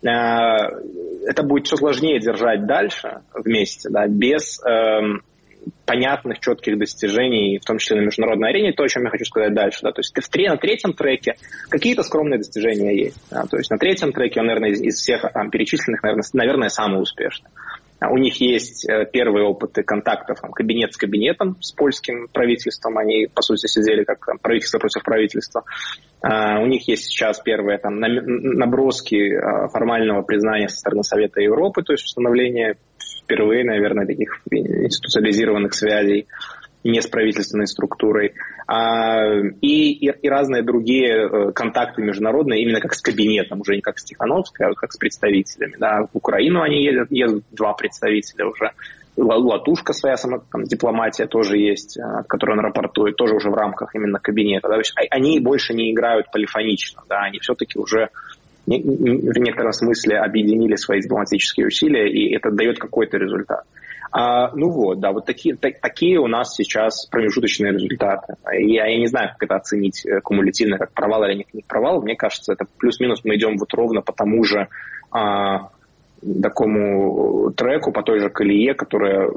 это будет все сложнее держать дальше вместе, да, без э, понятных, четких достижений, в том числе на международной арене, то, о чем я хочу сказать дальше. Да. То есть в, на третьем треке какие-то скромные достижения есть. Да. То есть на третьем треке он, наверное, из, из всех там, перечисленных, наверное, наверное, самый успешный. У них есть первые опыты контактов, там, кабинет с кабинетом, с польским правительством. Они, по сути, сидели как там, правительство против правительства. Uh, у них есть сейчас первые там, наброски uh, формального признания со стороны Совета Европы, то есть установление впервые, наверное, таких институциализированных связей не с правительственной структурой. Uh, и, и, и разные другие uh, контакты международные, именно как с кабинетом, уже не как с Тихановской, а как с представителями. Да. В Украину они едут, едут два представителя уже. Латушка своя сама, там, дипломатия тоже есть, от которой он рапортует, тоже уже в рамках именно кабинета. Да? То есть они больше не играют полифонично, да? Они все-таки уже в некотором смысле объединили свои дипломатические усилия, и это дает какой-то результат. А, ну вот, да, вот такие, так, такие у нас сейчас промежуточные результаты. Я, я не знаю, как это оценить кумулятивно, как провал или не провал. Мне кажется, это плюс-минус мы идем вот ровно по тому же... А, такому треку, по той же колее, которая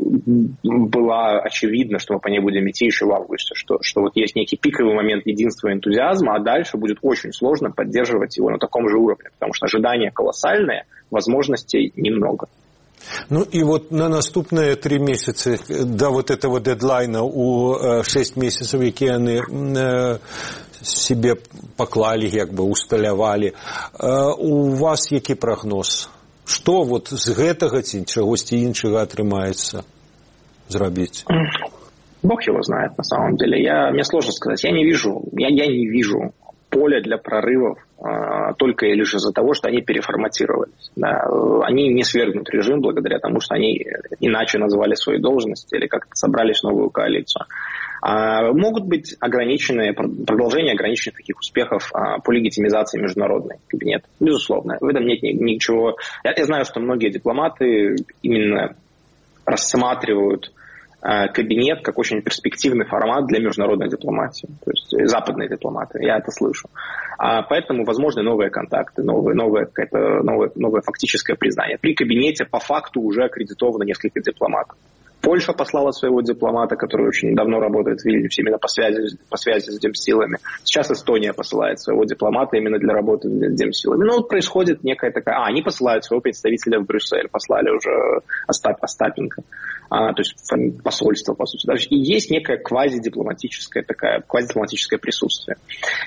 была очевидна, что мы по ней будем идти еще в августе, что, что вот есть некий пиковый момент единства и энтузиазма, а дальше будет очень сложно поддерживать его на таком же уровне, потому что ожидания колоссальные, возможностей немного.
Ну и вот на наступные три месяца до вот этого дедлайна у шесть месяцев, які они себе поклали, как бы усталявали, у вас який прогноз? Что вот з гэтага ці чагосьці іншага атрымаецца зрабіць?
Бог его знает, на самом деле. Я, мне сложно сказать. Я не вижу, я, я не вижу поля для прорывов а, только лишь из-за того, что они переформатировались. Да. Они не свергнут режим благодаря тому, что они иначе назвали свои должности или как-то собрались в новую коалицию. Могут быть ограниченные, продолжение ограниченных таких успехов по легитимизации международной кабинета. Безусловно. В этом нет ничего. Я, я знаю, что многие дипломаты именно рассматривают кабинет как очень перспективный формат для международной дипломатии, то есть западной дипломаты, я это слышу. А поэтому возможны новые контакты, новые, новое, какое-то новое, новое фактическое признание. При кабинете по факту уже аккредитовано несколько дипломатов. Польша послала своего дипломата, который очень давно работает в Вильнюсе, именно по связи, по связи с демсилами. Сейчас Эстония посылает своего дипломата именно для работы с демсилами. Ну, вот происходит некая такая... А, они посылают своего представителя в Брюссель, послали уже Остап, Остапенко. А, то есть посольство, по сути. Даже и есть некое квазидипломатическое, такая, квазидипломатическое присутствие.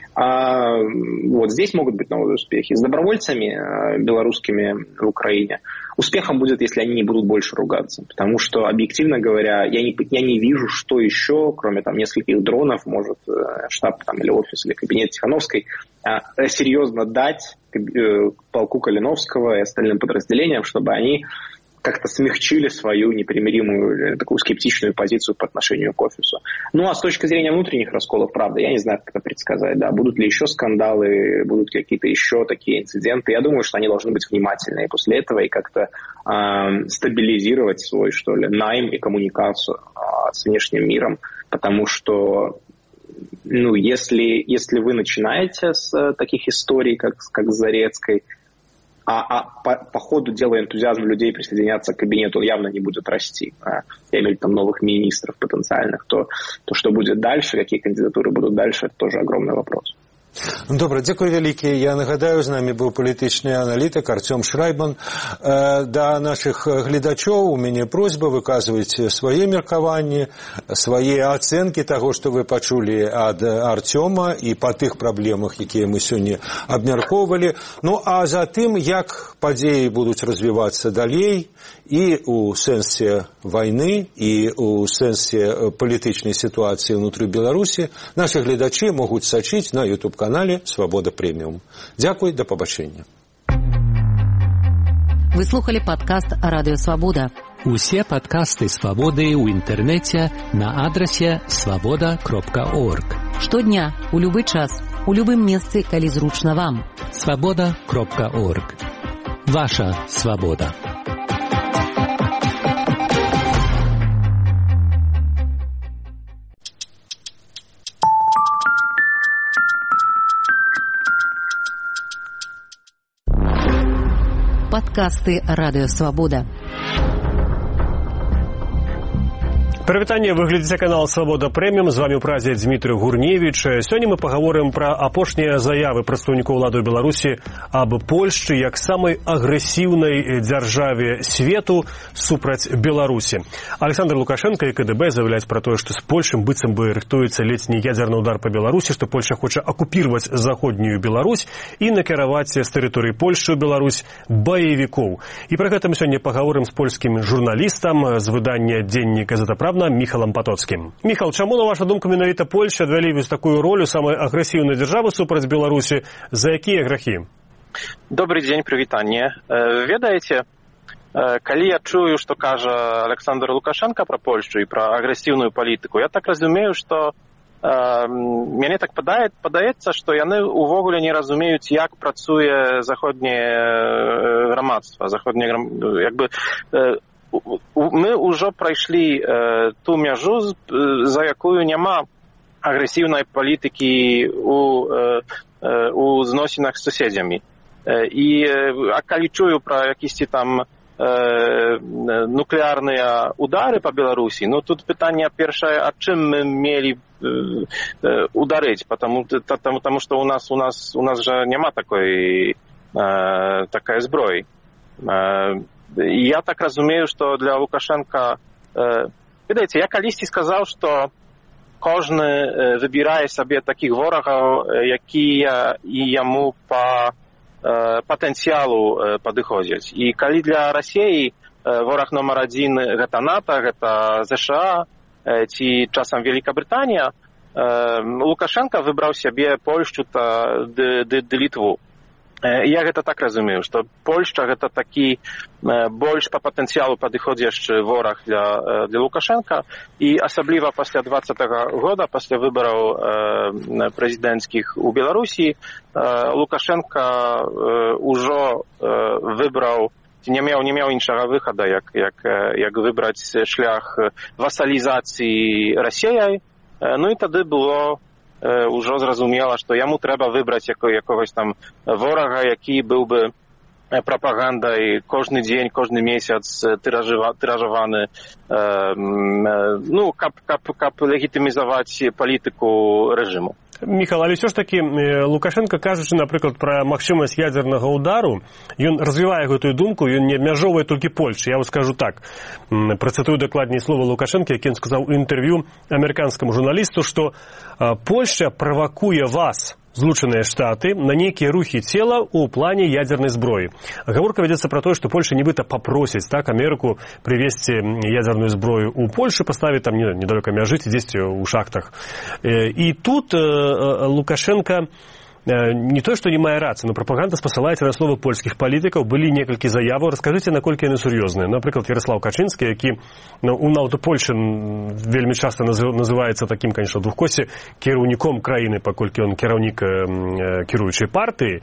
А, вот здесь могут быть новые успехи. С добровольцами белорусскими в Украине успехом будет, если они не будут больше ругаться. Потому что, объективно говоря, я не, я не вижу, что еще, кроме там нескольких дронов, может штаб там, или офис, или кабинет Тихановской, серьезно дать полку Калиновского и остальным подразделениям, чтобы они как-то смягчили свою непримиримую, такую скептичную позицию по отношению к офису. Ну, а с точки зрения внутренних расколов, правда, я не знаю, как это предсказать, да, будут ли еще скандалы, будут ли какие-то еще такие инциденты. Я думаю, что они должны быть внимательны после этого и как-то э, стабилизировать свой, что ли, найм и коммуникацию э, с внешним миром, потому что, ну, если, если вы начинаете с э, таких историй, как, как с Зарецкой, А, а по, по ходу дела энтузиазм людей присоединяться к кабинету явно не будет расти. А, я имею в виду там новых министров потенциальных. То, то, что будет дальше, какие кандидатуры будут дальше, это тоже огромный вопрос.
Добре, дякую вялікі. Я нагадаю, з нами був політичний аналітик Артем Шрайбан. Да наших глядачоў у мяне просьба выказваць свае меркаванні, свае ацэнкі таго, што вы пачулі ад Артема і па тых праблемах, якія мы сёння абмяркоўвалі. Ну, а затым, як падзеі будуць развівацца далей і ў сэнсе вайны, і ў сэнсе палітычнай сітуацыі ўнутры Беларусі, нашы глядачы могуць сачыць на YouTube-канале «Свобода премиум». Дякую, до побачення.
Вы слухали падкаст «Радыё Свабода».
Усе падкасты «Свабоды» ў інтэрнэце на адрасе свобода кропка орг.
Штодня, у любы час, у любым месцы, калі зручна вам.
свобода кропка орг. Ваша свобода.
Падкасты «Радыё Свабода».
Прывітанне, вы глядзіце канал «Свобода Премиум». З вами ў празе Дмітрый Гурневіч. Сёння мы пагаворым пра апошнія заявы прадстаўнікоў уладаў Беларусі аб Польшчы як самай агрэсіўнай дзяржаве свету супраць Беларусі. Александр Лукашенко і КДБ заявляюць пра тое, што з Польшай быццам бы рыхтуецца ледзь не ядзерны удар па Беларусі, што Польша хоча акупірваць заходнюю Беларусь і накіраваць з тэрыторыі Польшчы ў Беларусь баевікоў. І пра гэта мы сёння пагаворым з польскім журналістам з выдання «Дзеннік Газета Правда» Міхалам Патоцкім. Міхал, чаму, на вашу думку, менавіта Польша адвялі вось такую ролю самай агрэсіўнай дзяржавы супраць Беларусі? За якія грахі?
Добрый дзень, прывітанне. Ведаеце, калі я чую, што кажа Александр Лукашенко пра Польшчу і пра агрэсіўную палітыку, я так разумею, што мяне так падаецца, што яны ўвогуле не разумеюць, як працуе заходняе грамадства, заходняе як бы мы ўжо прайшлі э, ту мяжу, за якую няма агрэсіўнай палітыкі у, э, у зносінах з суседзямі. Э, і а калі чую пра якісьці там э, нуклеарныя удары па Беларусі, ну тут пытанне першае, а чым мы мелі э, ударыць, потому, тому, тому што у нас у нас у нас жа няма такой э, такая зброі. Э, Я так разумею, што для Лукашенка... Э, ведаеце, я калісьці сказаў, што кожны э, выбірае сабе такіх ворагаў, якія і яму па э, патэнцыялу э, падыходзяць. І калі для Расіі э, вораг номер адзін гэта НАТО, гэта ЗША э, ці часам Великабрытанія, э, Лукашенка выбраў сябе Польшчу та ды, ды, ды Літву. Я гэта так разумею, што Польшча гэта такі больш па патэнцыялу падыходзяшчы вораг для, для Лукашенка, і асабліва пасля двадцатага года, пасля выбараў прэзідэнцкіх у Беларусі, Лукашенка ўжо выбраў, не меў, не меў іншага выхада, як, як, як выбраць шлях васалізацыі Расіяй, ну і тады было ўжо зразумела, што яму трэба выбраць яко, якогось там ворага, які быў бы прапагандай кожны дзень, кожны месяц тыражаваны, э, ну, каб, каб, каб легітымізаваць палітыку рэжыму.
Міхал, але ўсё ж такі Лукашенко, кажучы, напрыклад, пра магчымасць ядзернага ўдару, ён развівае гэтую думку, ён не абмяжоўвае толькі Польшчу. Я вам скажу так, працытую дакладней слова Лукашенко, які ён сказаў у інтэрв'ю амерыканскаму журналісту, што Польшча правакуе вас, Злучаныя Штаты, на нейкія рухі цела ў плане ядзернай зброі. Гаворка вядзецца пра тое, што Польша нібыта папросіць так Амерыку прывезці ядзерную зброю ў Польшу, паставіць там недалёка мяжы ці дзесьці ў шахтах. І тут Лукашенко не то, што не мае рацыі, но прапаганда спасылаецца на словы польскіх палітыкаў. Былі некалькі заяваў. Раскажыце, наколькі яны сур'ёзныя. Напрыклад, Ярослав Качынскі, які ну, у нават у Польшы вельмі часта называецца такім, канешне, двухкосе кіраўніком краіны, паколькі ён кіраўнік кіруючай партыі.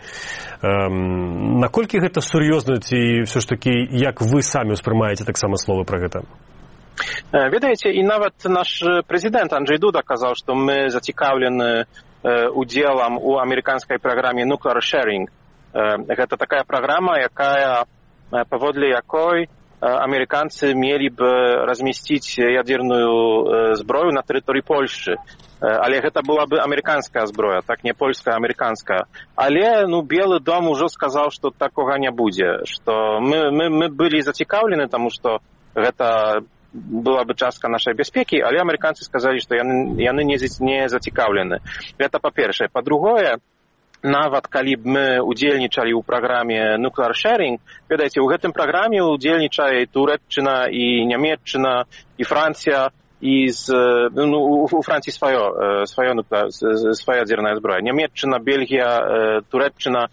Наколькі гэта сур'ёзна, ці ўсё ж такі, як вы самі ўспрымаеце таксама словы пра гэта?
Ведаеце, і нават наш прэзідэнт Анджэй Дуда казаў, што мы зацікаўлены удзелам у амерыканскай праграме Nuclear Sharing. Гэта такая праграма, якая, паводле якой амерыканцы мелі б размясціць ядзерную зброю на тэрыторыі Польшчы. Але гэта была бы амерыканская зброя, так не польская, а амерыканская. Але ну, Белы дом ужо сказаў, што такога не будзе. Што мы, мы, мы былі зацікаўлены, таму што гэта была бы частка нашай бяспекі, але амерыканцы сказалі, што яны, яны не, не зацікаўлены. Гэта па-першае. Па-другое, нават калі б мы удзельнічалі ў праграме Nuclear Sharing, ведаеце, у гэтым праграме удзельнічае і Турэччына, і Нямецчына, і Францыя, і з, ну, у Францыі сваё, сваё, свая ядзерная зброя. Нямецчына, Бельгія, Турэччына,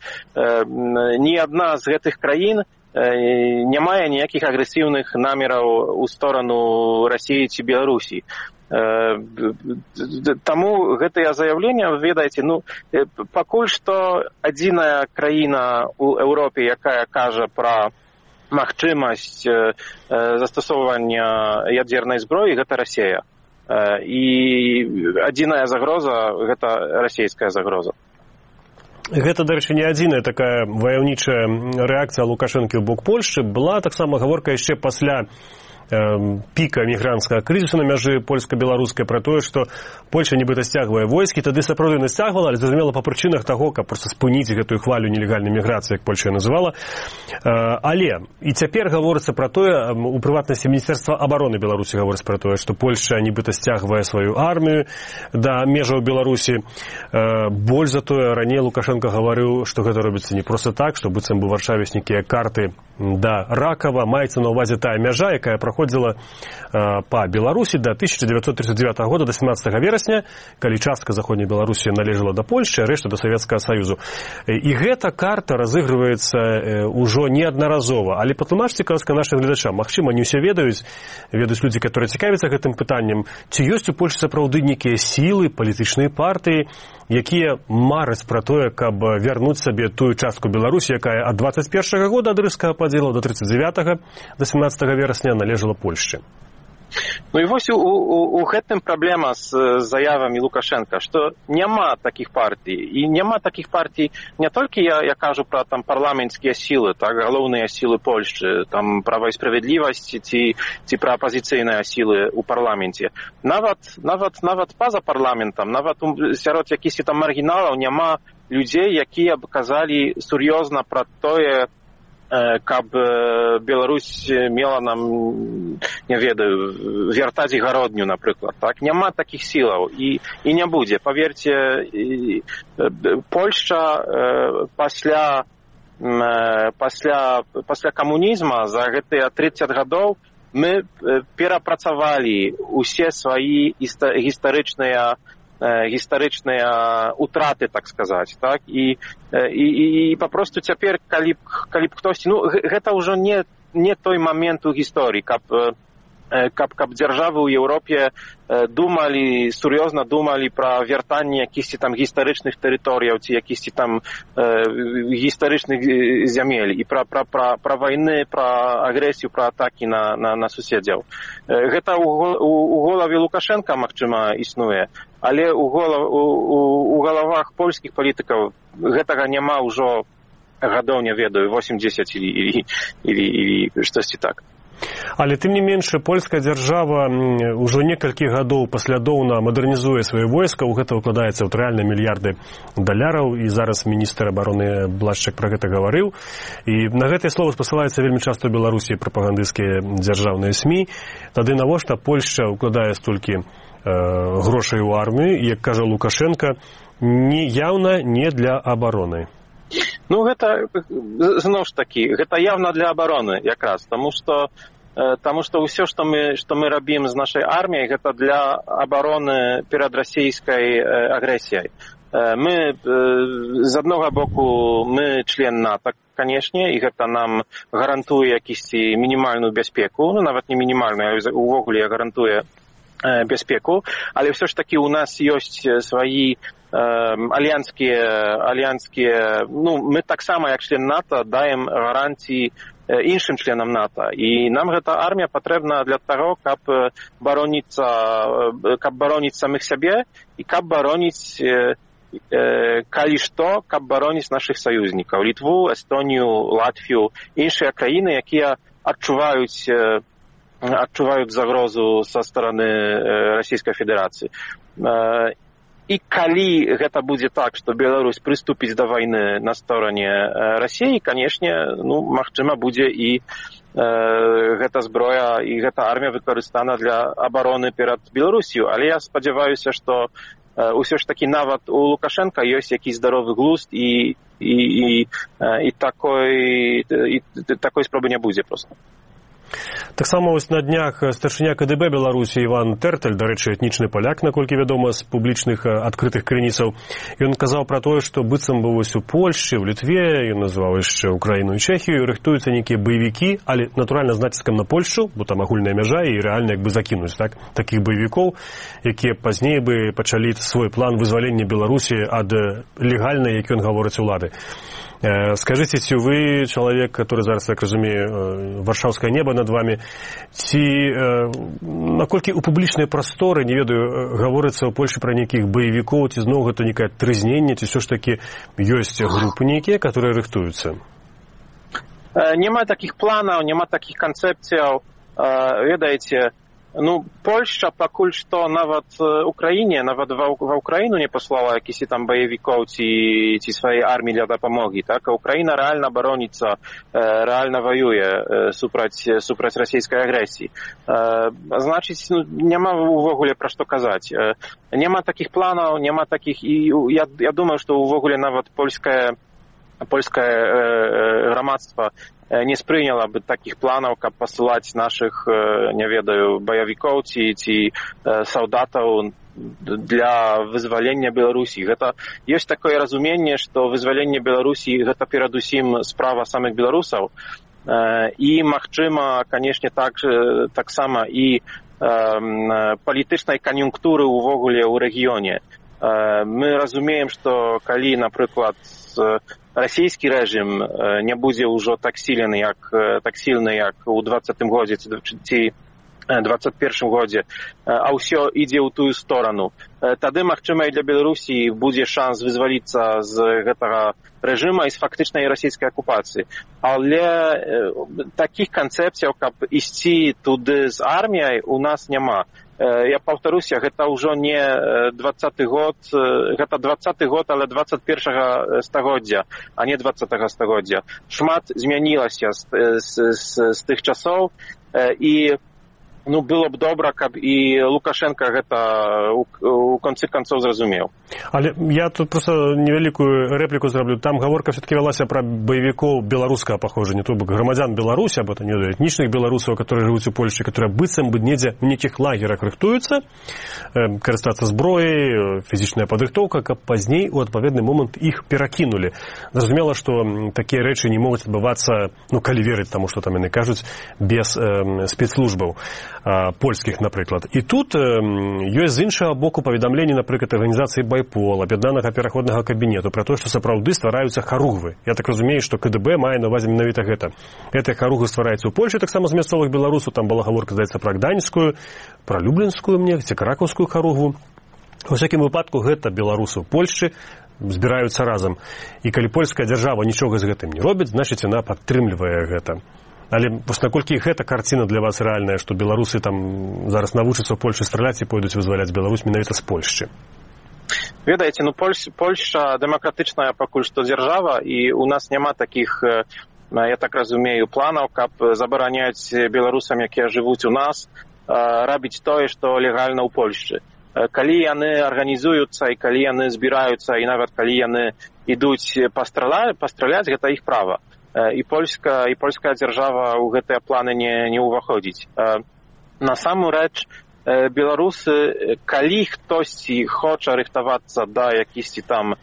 ні адна з гэтых краін не мае ніякіх агрэсіўных намераў у сторону Расіі ці Беларусі. Таму гэтае заяўленне, ведаеце, ну, пакуль што адзіная краіна ў Еўропе, якая кажа пра магчымасць застасоўвання ядзернай зброі, гэта Расія. І адзіная загроза – гэта расійская загроза.
Гэта, дарэчы, не адзіная такая ваяўнічая рэакцыя Лукашэнкі ў бок Польшчы. Была таксама гаворка яшчэ пасля піка мігрантскага крызісу на мяжы польска-беларускай пра тое, што Польша нібыта сцягвае войскі, тады сапраўды не сцягвала, але зразумела па прычынах таго, каб проста спыніць гэтую хвалю нелегальнай міграцыі, як Польша называла. Але і цяпер гаворыцца пра тое, у прыватнасці Міністэрства абароны Беларусі гаворыцца пра тое, што Польша нібыта сцягвае сваю армію да межаў Беларусі. Больш за тое, раней Лукашенко гаварыў, што гэта робіцца не проста так, што быццам бы у Варшаве ёсць нейкія карты да Ракава, маецца на ўвазе тая мяжа, якая праходзіла э, па Беларусі да тысяча дзевяцьсот тридцать девятого года, да семнадцатага верасня, калі частка заходняй Беларусі належала да Польшчы, а рэшта да Савецкага Саюзу. І гэта карта разыгрываецца э, ўжо неаднаразова. Але патлумачце, казка, нашым гледачам, магчыма, не ўсе ведаюць, ведаюць людзі, которые цікавяцца гэтым пытаннем, ці ёсць у Польшчы сапраўды нейкія сілы, палітычныя партыі, якія мараць пра тое, каб вярнуць сабе тую частку Беларусі, якая ад двадцать першага года ад рымскага падзелу до тридцать девятого, до семнадцатага верасня належала Польшчы.
Ну і вось у, у, у гэтым праблема з заявамі Лукашенка, што няма такіх партый. І няма такіх партый не толькі, я, я кажу пра там парламенцкія сілы, так, галоўныя сілы Польшчы, там права і справядлівасць ці, ці пра апазіцыйныя сілы ў парламенце. Нават, нават, нават па-за парламентам, нават сярод якісьці там маргіналаў няма людзей, якія б казалі сур'ёзна пра тое, каб Беларусь мела нам, не ведаю, вяртаць гародню, напрыклад. Так? Няма такіх сілаў і, і не будзе. Паверце, Польшча пасля, пасля, пасля камунізма за гэтыя тридцать гадоў мы перапрацавалі усе свае гістарычныя гістарычныя утраты, так сказаць, так, і, і, і па prostu цяпер, калі, калі б хтосьці, ну, гэта ўжо не, не той момент у гісторыі, каб, каб, каб дзяржавы ў Еўропе думалі, сур'ёзна думалі пра вяртанне якіхсьці там гістарычных тэрыторыяў ці якіхсьці там гістарычных зямель і пра, пра, пра, пра вайны, пра агрэсію, пра атакі на, на, на суседзяў. Гэта ў, у, у голове Лукашенка, магчыма, існуе, але ў, голов, у, у, у галавах польскіх палітыкаў гэтага няма ўжо гадоў, не ведаю, восемьдесят или, или, или, или штосьці так.
Але тым не менш, польская дзяржава ўжо некалькі гадоў паслядоўна мадэрнізуе свае войска, у гэта ўкладаецца ў рэальна мільярды даляраў, і зараз міністр абароны Блашчак пра гэта гаварыў. І на гэтыя словы спасылаюцца вельмі часта ў Беларусі прапагандысцкія дзяржаўныя СМІ. Тады навошта Польшча ўкладае столькі э, грошай у армію, як кажа Лукашенка, не яўна не для абароны.
Ну, гэта, зноў ж такі, гэта явна для абароны якраз, таму што, таму што ўсё, што мы, што мы рабім з нашай арміяй, гэта для абароны перад расійскай агрэсіяй. Мы, з аднога боку, мы член НАТО, канешне, і гэта нам гарантуе якісьці мінімальную бяспеку, ну, нават не мінімальную, але увогуле гарантуе бяспеку, але ўсё ж такі у нас ёсць свае альянскія, альянскія, ну, мы таксама, як член НАТО, даем гарантіі іншым членам НАТО. І нам гэта армія патрэбна для таго, каб бароніцца, каб бароніць самых сябе і каб бароніць, калі што, каб бароніць нашых саюзнікаў. Літву, Эстонію, Латвію, іншыя краіны, якія адчуваюць адчуваюць загрозу са стороны Расійскай Федэрацыі. І калі гэта будзе так, што Беларусь прыступіць да вайны на стороне Расіі, канешне, ну, магчыма, будзе і э, гэта зброя, і гэта армія выкарыстана для абароны перад Беларусью. Але я спадзяваюся, што э, ўсё ж такі нават у Лукашенка ёсць якийсь здаровы глузд, і, і, і, і, такой, і такой спробы не будзе проста.
Таксама вось на днях старшыня КДБ Беларусі Іван Тэрталь, дарэчы, этнічны паляк, наколькі вядома, з публічных адкрытых крыніцаў, ён казаў пра тое, што быццам бы вось у Польшчы, у Літве, ён называў яшчэ Украіну і Чэхію, рыхтуюцца нейкія баевікі, але натуральна з націскам на Польшчу, бо там агульная мяжа, і рэальна як бы закінуць, так, такіх баевікоў, якія пазней бы пачалі свой план вызвалення Беларусі ад легальнай, як ён гаворыць, улады. Скажите, ці вы чалавек, который зараз, так разумею, варшаўскае неба над вами, ці наколькі у публічнай прасторы, не ведаю, гаворыцца ў Польшы пра нейкіх баевікоў, ці зноў гэта нейкае трызненне, ці ўсё ж такі ёсць групы нейкія, которые рыхтуюцца?
Няма такіх планаў, няма такіх канцэпцыяў. Ведаеце, ну, Польшча пакуль што нават Украіне, нават ва, ва Украіну не паслала якісь там баевікоў ці, ці сваёй арміі для дапамогі, так? А Украіна рэальна бароніцца, рэальна ваюе супраць, супраць расійскай агрэсіі. Значыць, ну, няма увогуле пра што казаць. Няма такіх планаў, няма такіх, і я, я думаю, што увогуле нават польскае, польскае грамадства не спрыняла бы такіх планаў, каб пасылаць нашых, не ведаю, баявікоў ці, ці салдатаў для вызвалення Беларусі. Гэта ёсць такое разуменне, што вызваленне Беларусі гэта перадусім справа самых беларусаў. І, магчыма, канешне, так, таксама і палітычнай кан'юнктуры ўвогуле ў рэгіёне. Мы разумеем, што калі, напрыклад, расійскі рэжым не будзе ўжо так сілен, як, так сильны, як у двадцатым годзе ці двадцать першым годзе, а ўсё ідзе ў тую сторону. Тады, магчыма, і для Беларусі будзе шанс вызваліцца з гэтага рэжыма і з фактычнай расійскай акупацыі. Але такіх канцэпцыяў, каб ісці туды з арміяй, у нас няма. Я паўтаруся, гэта ўжо не двадцаты год, гэта двадцаты год, але двадцать першага стагоддзя, а не двадцатага стагоддзя. Шмат змянілася з, з, з, з тых часоў, і ну, было б добра, каб і Лукашенко гэта у, у концы концов зразумеў.
Але я тут просто невялікую рэпліку зраблю. Там гаворка все-таки велася про боевиков белорусского походжання, то бок громадян Беларуси, або то не этнічных беларусаў, которые живут у Польши, которые быццам бы недзе в неких лагерах рыхтуюцца, э, карыстацца зброяй, фізічная падрыхтоўка, каб пазней у адпаведны момант іх перакінули. Зразумела, што такія рэчы не могуць адбывацца, ну, калі верыць таму, што там яны кажуць, без э, спецслужбаў э, польскіх, напрыклад. І тут э, ёсць з іншага боку паведамленні, напрыклад, арганізацыі Байпол, аб'яднанага пераходнага кабінету, пра тое, што сапраўды ствараюцца харугвы. Я так разумею, што КДБ мае на увазе менавіта гэта. Гэтыя харугвы ствараюцца ў Польшы, таксама з мясцовых беларусаў, там была гаворка, здаецца, пра гданьскую, пра люблінскую, мне, ці кракаўскую харугву. У всякім выпадку гэта беларусы ў Польшчы збіраюцца разам. І калі польская дзяржава нічога з гэтым не робіць, значыць, яна падтрымлівае гэта. Але вось наколькі гэта карціна для вас рэальная, што беларусы там зараз навучацца ў Польшы страляць і пойдуць вызваляць Беларусь менавіта з Польшчы?
Ведаеце, ну Польш, Польша дэмакратычная пакуль што дзяржава, і у нас няма такіх, я так разумею, планаў, каб забараняць беларусам, якія жывуць у нас, рабіць тое, што легальна ў Польшчы. Калі яны арганізуюцца і калі яны збіраюцца, і нават калі яны ідуць пастраляць, пастраляць, гэта іх права. І польска, і польская дзяржава ў гэтыя планы не, не ўваходзіць. Насамрэч, беларусы, калі хтосьці хоча рыхтавацца да якісьці там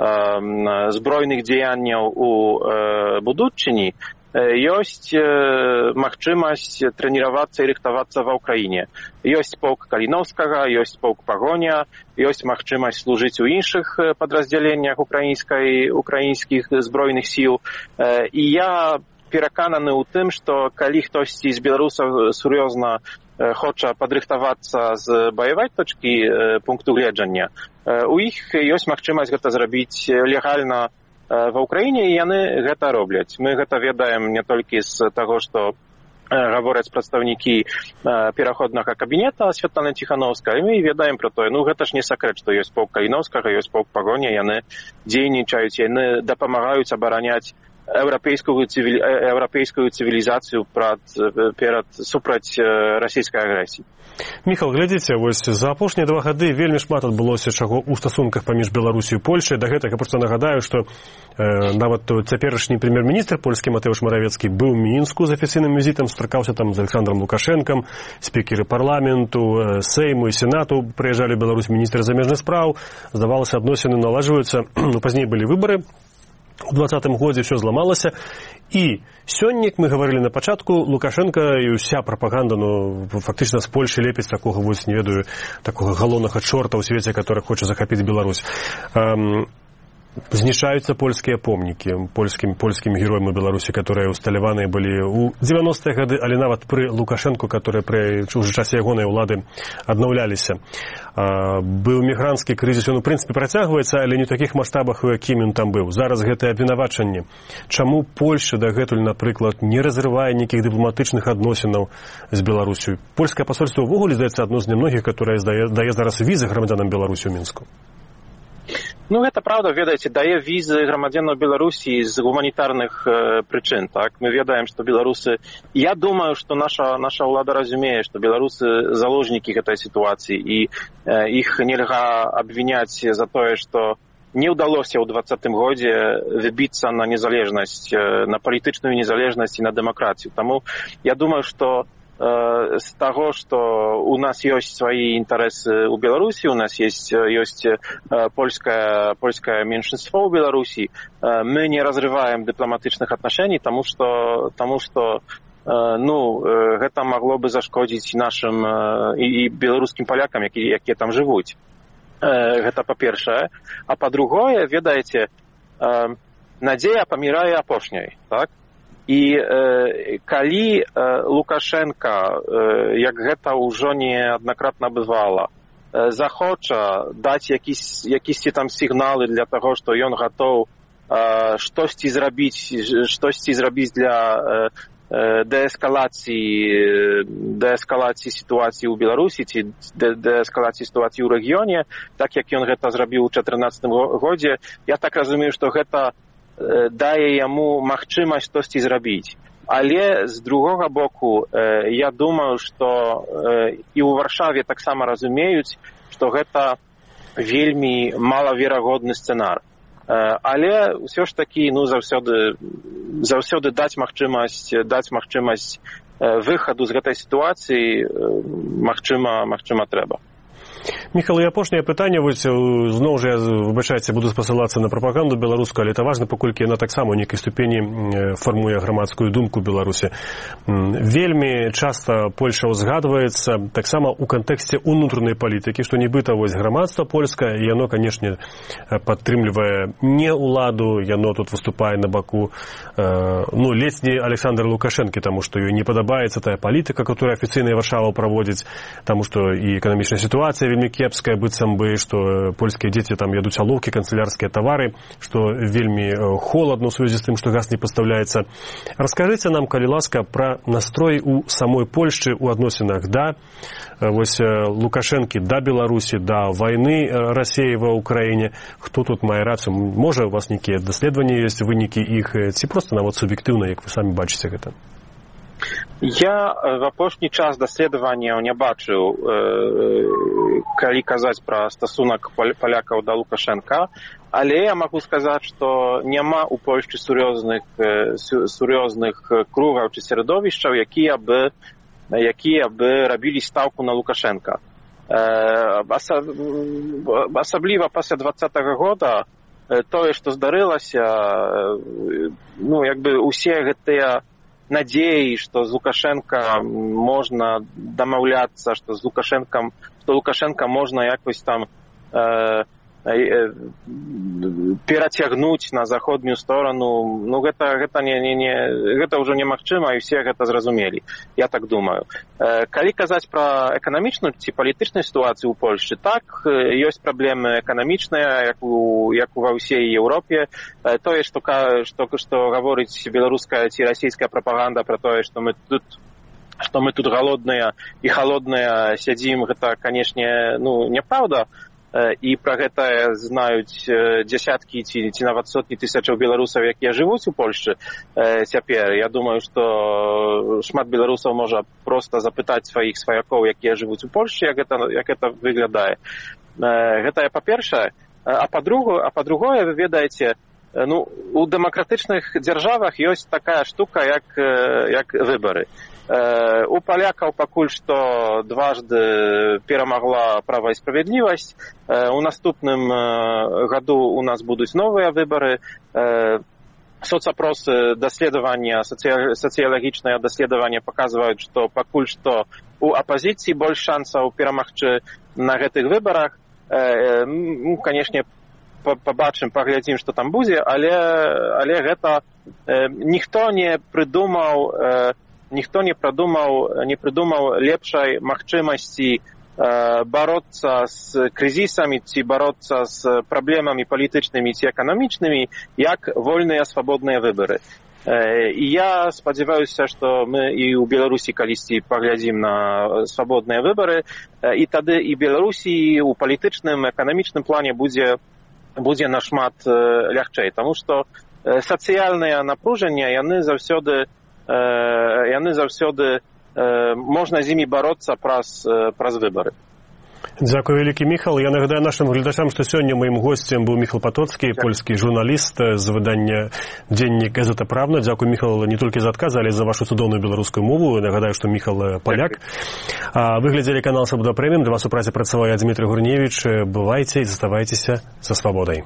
збройных дзеянняў у будучыні, ёсць магчымасць трэніравацца і рыхтавацца ва ўкраіне. Ёсць полк Каліноўскага, ёсць полк Пагоня, ёсць магчымасць служыць у іншых падраздзяленнях украінскай, украінскіх збройных сіл. І я перакананы ў тым, што калі хтосьці з беларусаў сур'ёзна хоча падрыхтавацца з баявой точкі пункту гледжання, у іх ёсць магчымасць гэта зрабіць легальна ва ўкраіне, і яны гэта робляць. Мы гэта ведаем не толькі з таго, што гавораць прадстаўнікі пераходнага кабінета Святланы Ціхановскай, мы ведаем пра тое, ну гэта ж не сакрэт, што ёсць полк Каліноўскага, ёсць полк Пагоня, яны дзейнічаюць, яны дапамагаюць абараняць еўрапейскую цивили... еўрапейскую цывілізацыю прад, перад супраць расійскай агрэсіі.
Міхал, глядзіце, вось за апошнія два гады вельмі шмат адбылося чаго ў стасунках паміж Беларусю і Польшай. Да гэтага проста нагадаю, што э, нават цяперашні прэм'ер-міністр польскі Матэўш Маравецкі быў у Мінску з афіцыйным візітам, сустракаўся там з Александром Лукашэнкам, спікеры парламенту, Сейму і Сенату прыязджалі ў Беларусь, міністр замежных спраў. Здавалася, адносіны налажваюцца, ну, пазней былі выбары. У двадцатым годзе ўсё зламалася, і сёння, мы гаварылі на пачатку, Лукашенко і ўся прапаганда, ну, фактычна з Польшы лепіць такога, вось, не ведаю, такога галоўнага чорта ў свеце, который хоча захапіць Беларусь. Эм, знішаюцца польскія помнікі польскім, польскімі героямі Беларусі, которые усталяваныя былі ў дзевяностыя гады, але нават пры Лукашенку, которые пры уже часе ягонай улады аднаўляліся. Быў мігранцкі крызіс, ён у прынцыпе працягваецца, але не ў такіх маштабах, у якім ён там быў. Зараз гэтае абвінавачанне. Чаму Польша дагэтуль, напрыклад, не разрывае нейкіх дыпламатычных адносінаў з Беларусю? Польскае пасольства ўвогуле, здаецца, адно з нямногіх, которое дае, дае зараз візы грамадзянам Беларусі ў Мінску.
Ну, гэта правда, ведаеце, дае візы грамадзянам Беларусі з гуманітарных э, прычын, так? Мы ведаем, што беларусы... Я думаю, што наша, наша ўлада разумее, што беларусы заложнікі гэтай сітуацыі, і э, іх нельга абвіняць за тое, што не ўдалося ў двадцатым годзе выбіцца на незалежнасць, э, на палітычную незалежнасць і на дэмакратыю. Таму я думаю, што з таго, што у нас ёсць свае інтарэсы ў Беларусі, у нас ёсць, ёсць польскае, польскае меншинство ў Беларусі, мы не разрываем дыпламатычных аднашэній, таму што, таму што ну, гэта магло бы зашкодзіць нашым і, і беларускім палякам, якія, якія там жывуць. Гэта па-першае. А па-другое, ведаеце, надзея памірае апошняй, так? І э, калі э, Лукашенко, э, як гэта ўжо неаднакратна бывала, э, захоча даць якісь, якісьці там сігналы для таго, што ён гатоў э, штосьці зрабіць, штосьці зрабіць для э, э, дээскалацыі, дээскалацыі сітуацыі ў Беларусі ці дээскалацыі сітуацыі ў рэгіёне, так як ён гэта зрабіў у чатырнаццатым годзе, я так разумею, што гэта дае яму магчымасць штосьці зрабіць. Але з другога боку, я думаю, што і ў Варшаве таксама разумеюць, што гэта вельмі малаверагодны сцэнар. Але ўсё ж такі, ну, заўсёды, заўсёды даць магчымасць, даць магчымасць выхаду з гэтай сітуацыі, магчыма, магчыма трэба.
Міхал, і апошняе пытанне, вось, зноў жа, выбачайце, буду спасылацца на прапаганду беларускую, але это важна, паколькі яна таксама ў нейкай ступені фармуе грамадскую думку Беларусі. Вельмі часта Польша узгадваецца таксама ў кантэксце унутранай палітыкі, што нібыта вось грамадства польскае, яно, канешне, падтрымлівае не ўладу, яно тут выступае на баку, ну, ледзь не Александра Лукашэнкі, таму што ёй не падабаецца тая палітыка, которая афіцыйная Варшава праводзіць, таму што і эканамічная сітуацыя вельмі кепская, быццам бы, што польскія дзеці там ядуць алоўкі, канцелярскія тавары, што вельмі холадна ў сувязі з тым, што газ не пастаўляецца. Раскажыце нам, калі ласка, пра настрой у самой Польшчы ў адносінах да вось Лукашэнкі, да Беларусі, да вайны Расіі ва Ўкраіне. Хто тут мае рацыю? Можа, у вас нейкія даследаванні ёсць, вынікі іх, ці проста нават суб'ектыўна, як вы самі бачыце гэта?
Я в апошні час даследаванняў не бачыў, калі казаць пра стасунак палякаў да Лукашэнка, але я магу сказаць, што няма ў Польшчы сур'ёзных, сур'ёзных кругаў ці сярэдовішчаў, якія бы, якія бы рабілі стаўку на Лукашэнка. Асабліва пасля двадцатага года тое, што здарылася, ну, як бы усе гэтыя надеі, што з Лукашенко можна дамаўляцца, што з Лукашенком, што Лукашенко можна якось там э, э, перацягнуць на заходнюю сторону, ну гэта, гэта, не, не, не, гэта ўжо немагчыма, і все гэта зразумелі, я так думаю. Э, калі казаць пра эканамічную ці палітычную сітуацыю ў Польшчы, так, ёсць праблемы эканамічныя, як у, як ува ўсей Еўропе. Э, тое, што, што, што гаворыць беларуская ці расійская прапаганда пра тое, што мы тут што мы тут галодныя і халодныя сядзім, гэта, канешне, ну, няправда. І пра гэта знаюць дзясяткі ці, ці нават сотні тысячаў беларусаў, якія жывуць у Польшчы цяпер. Я думаю, што шмат беларусаў можа проста запытаць сваіх сваякоў, якія жывуць у Польшчы, як гэта, як гэта выглядае. Гэта па-першае. А па-другое, а па-другое, вы ведаеце, ну, у дэмакратычных дзяржавах ёсць такая штука, як, як выбары. У палякаў пакуль што дважды перамагла права і справядлівасць. У наступным году у нас будуць новыя выбары. Соцапросы, даследавання, сацыялагічныя даследавання паказваюць, што пакуль што у апазіцыі больш шансаў перамагчы на гэтых выбарах. Ну, канешне, пабачым, паглядзім, што там будзе, але, але гэта ніхто не прыдумаў ніхто не прыдумаў, не прыдумаў лепшай магчымасці э, бароцца з крызісамі ці бароцца з праблемамі палітычнымі ці эканамічнымі, як вольныя свабодныя выбары. Э, і я спадзяваюся, што мы і ў Беларусі калісьці паглядзім на свабодныя выбары, э, і тады і Беларусі у палітычным, эканамічным плане будзе, будзе нашмат э, лягчэй, таму што э, сацыяльныя напружання, яны заўсёды яны заўсёды можна з імі бароцца праз, праз выбары.
Дзякую вялікі, Міхал. Я нагадаю нашым гледачам, што сёння маім госцем быў Міхал Патоцкі, польскі журналіст з выдання «Дзеннік Газета Правда». Дзякую, Міхал, не толькі за адказ, але за вашу цудоўную беларускую мову. Нагадаю, што Міхал паляк. Вы глядзелі канал «Свабода Прэміум». Для вас у працы працаваў я, Дмітрый Гурневіч. Бывайце і заставайцеся за свабодай.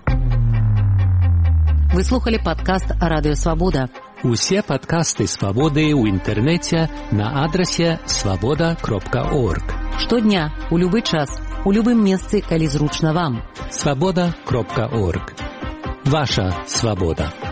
Вы слухали падкаст «Радыё Свабода».
Усе падкасты «Свабоды» ў інтэрнэце на адрасе свабода кропка орг.
Штодня, у любы час, у любым месцы, калі зручна вам.
свабода кропка орг. Ваша свабода.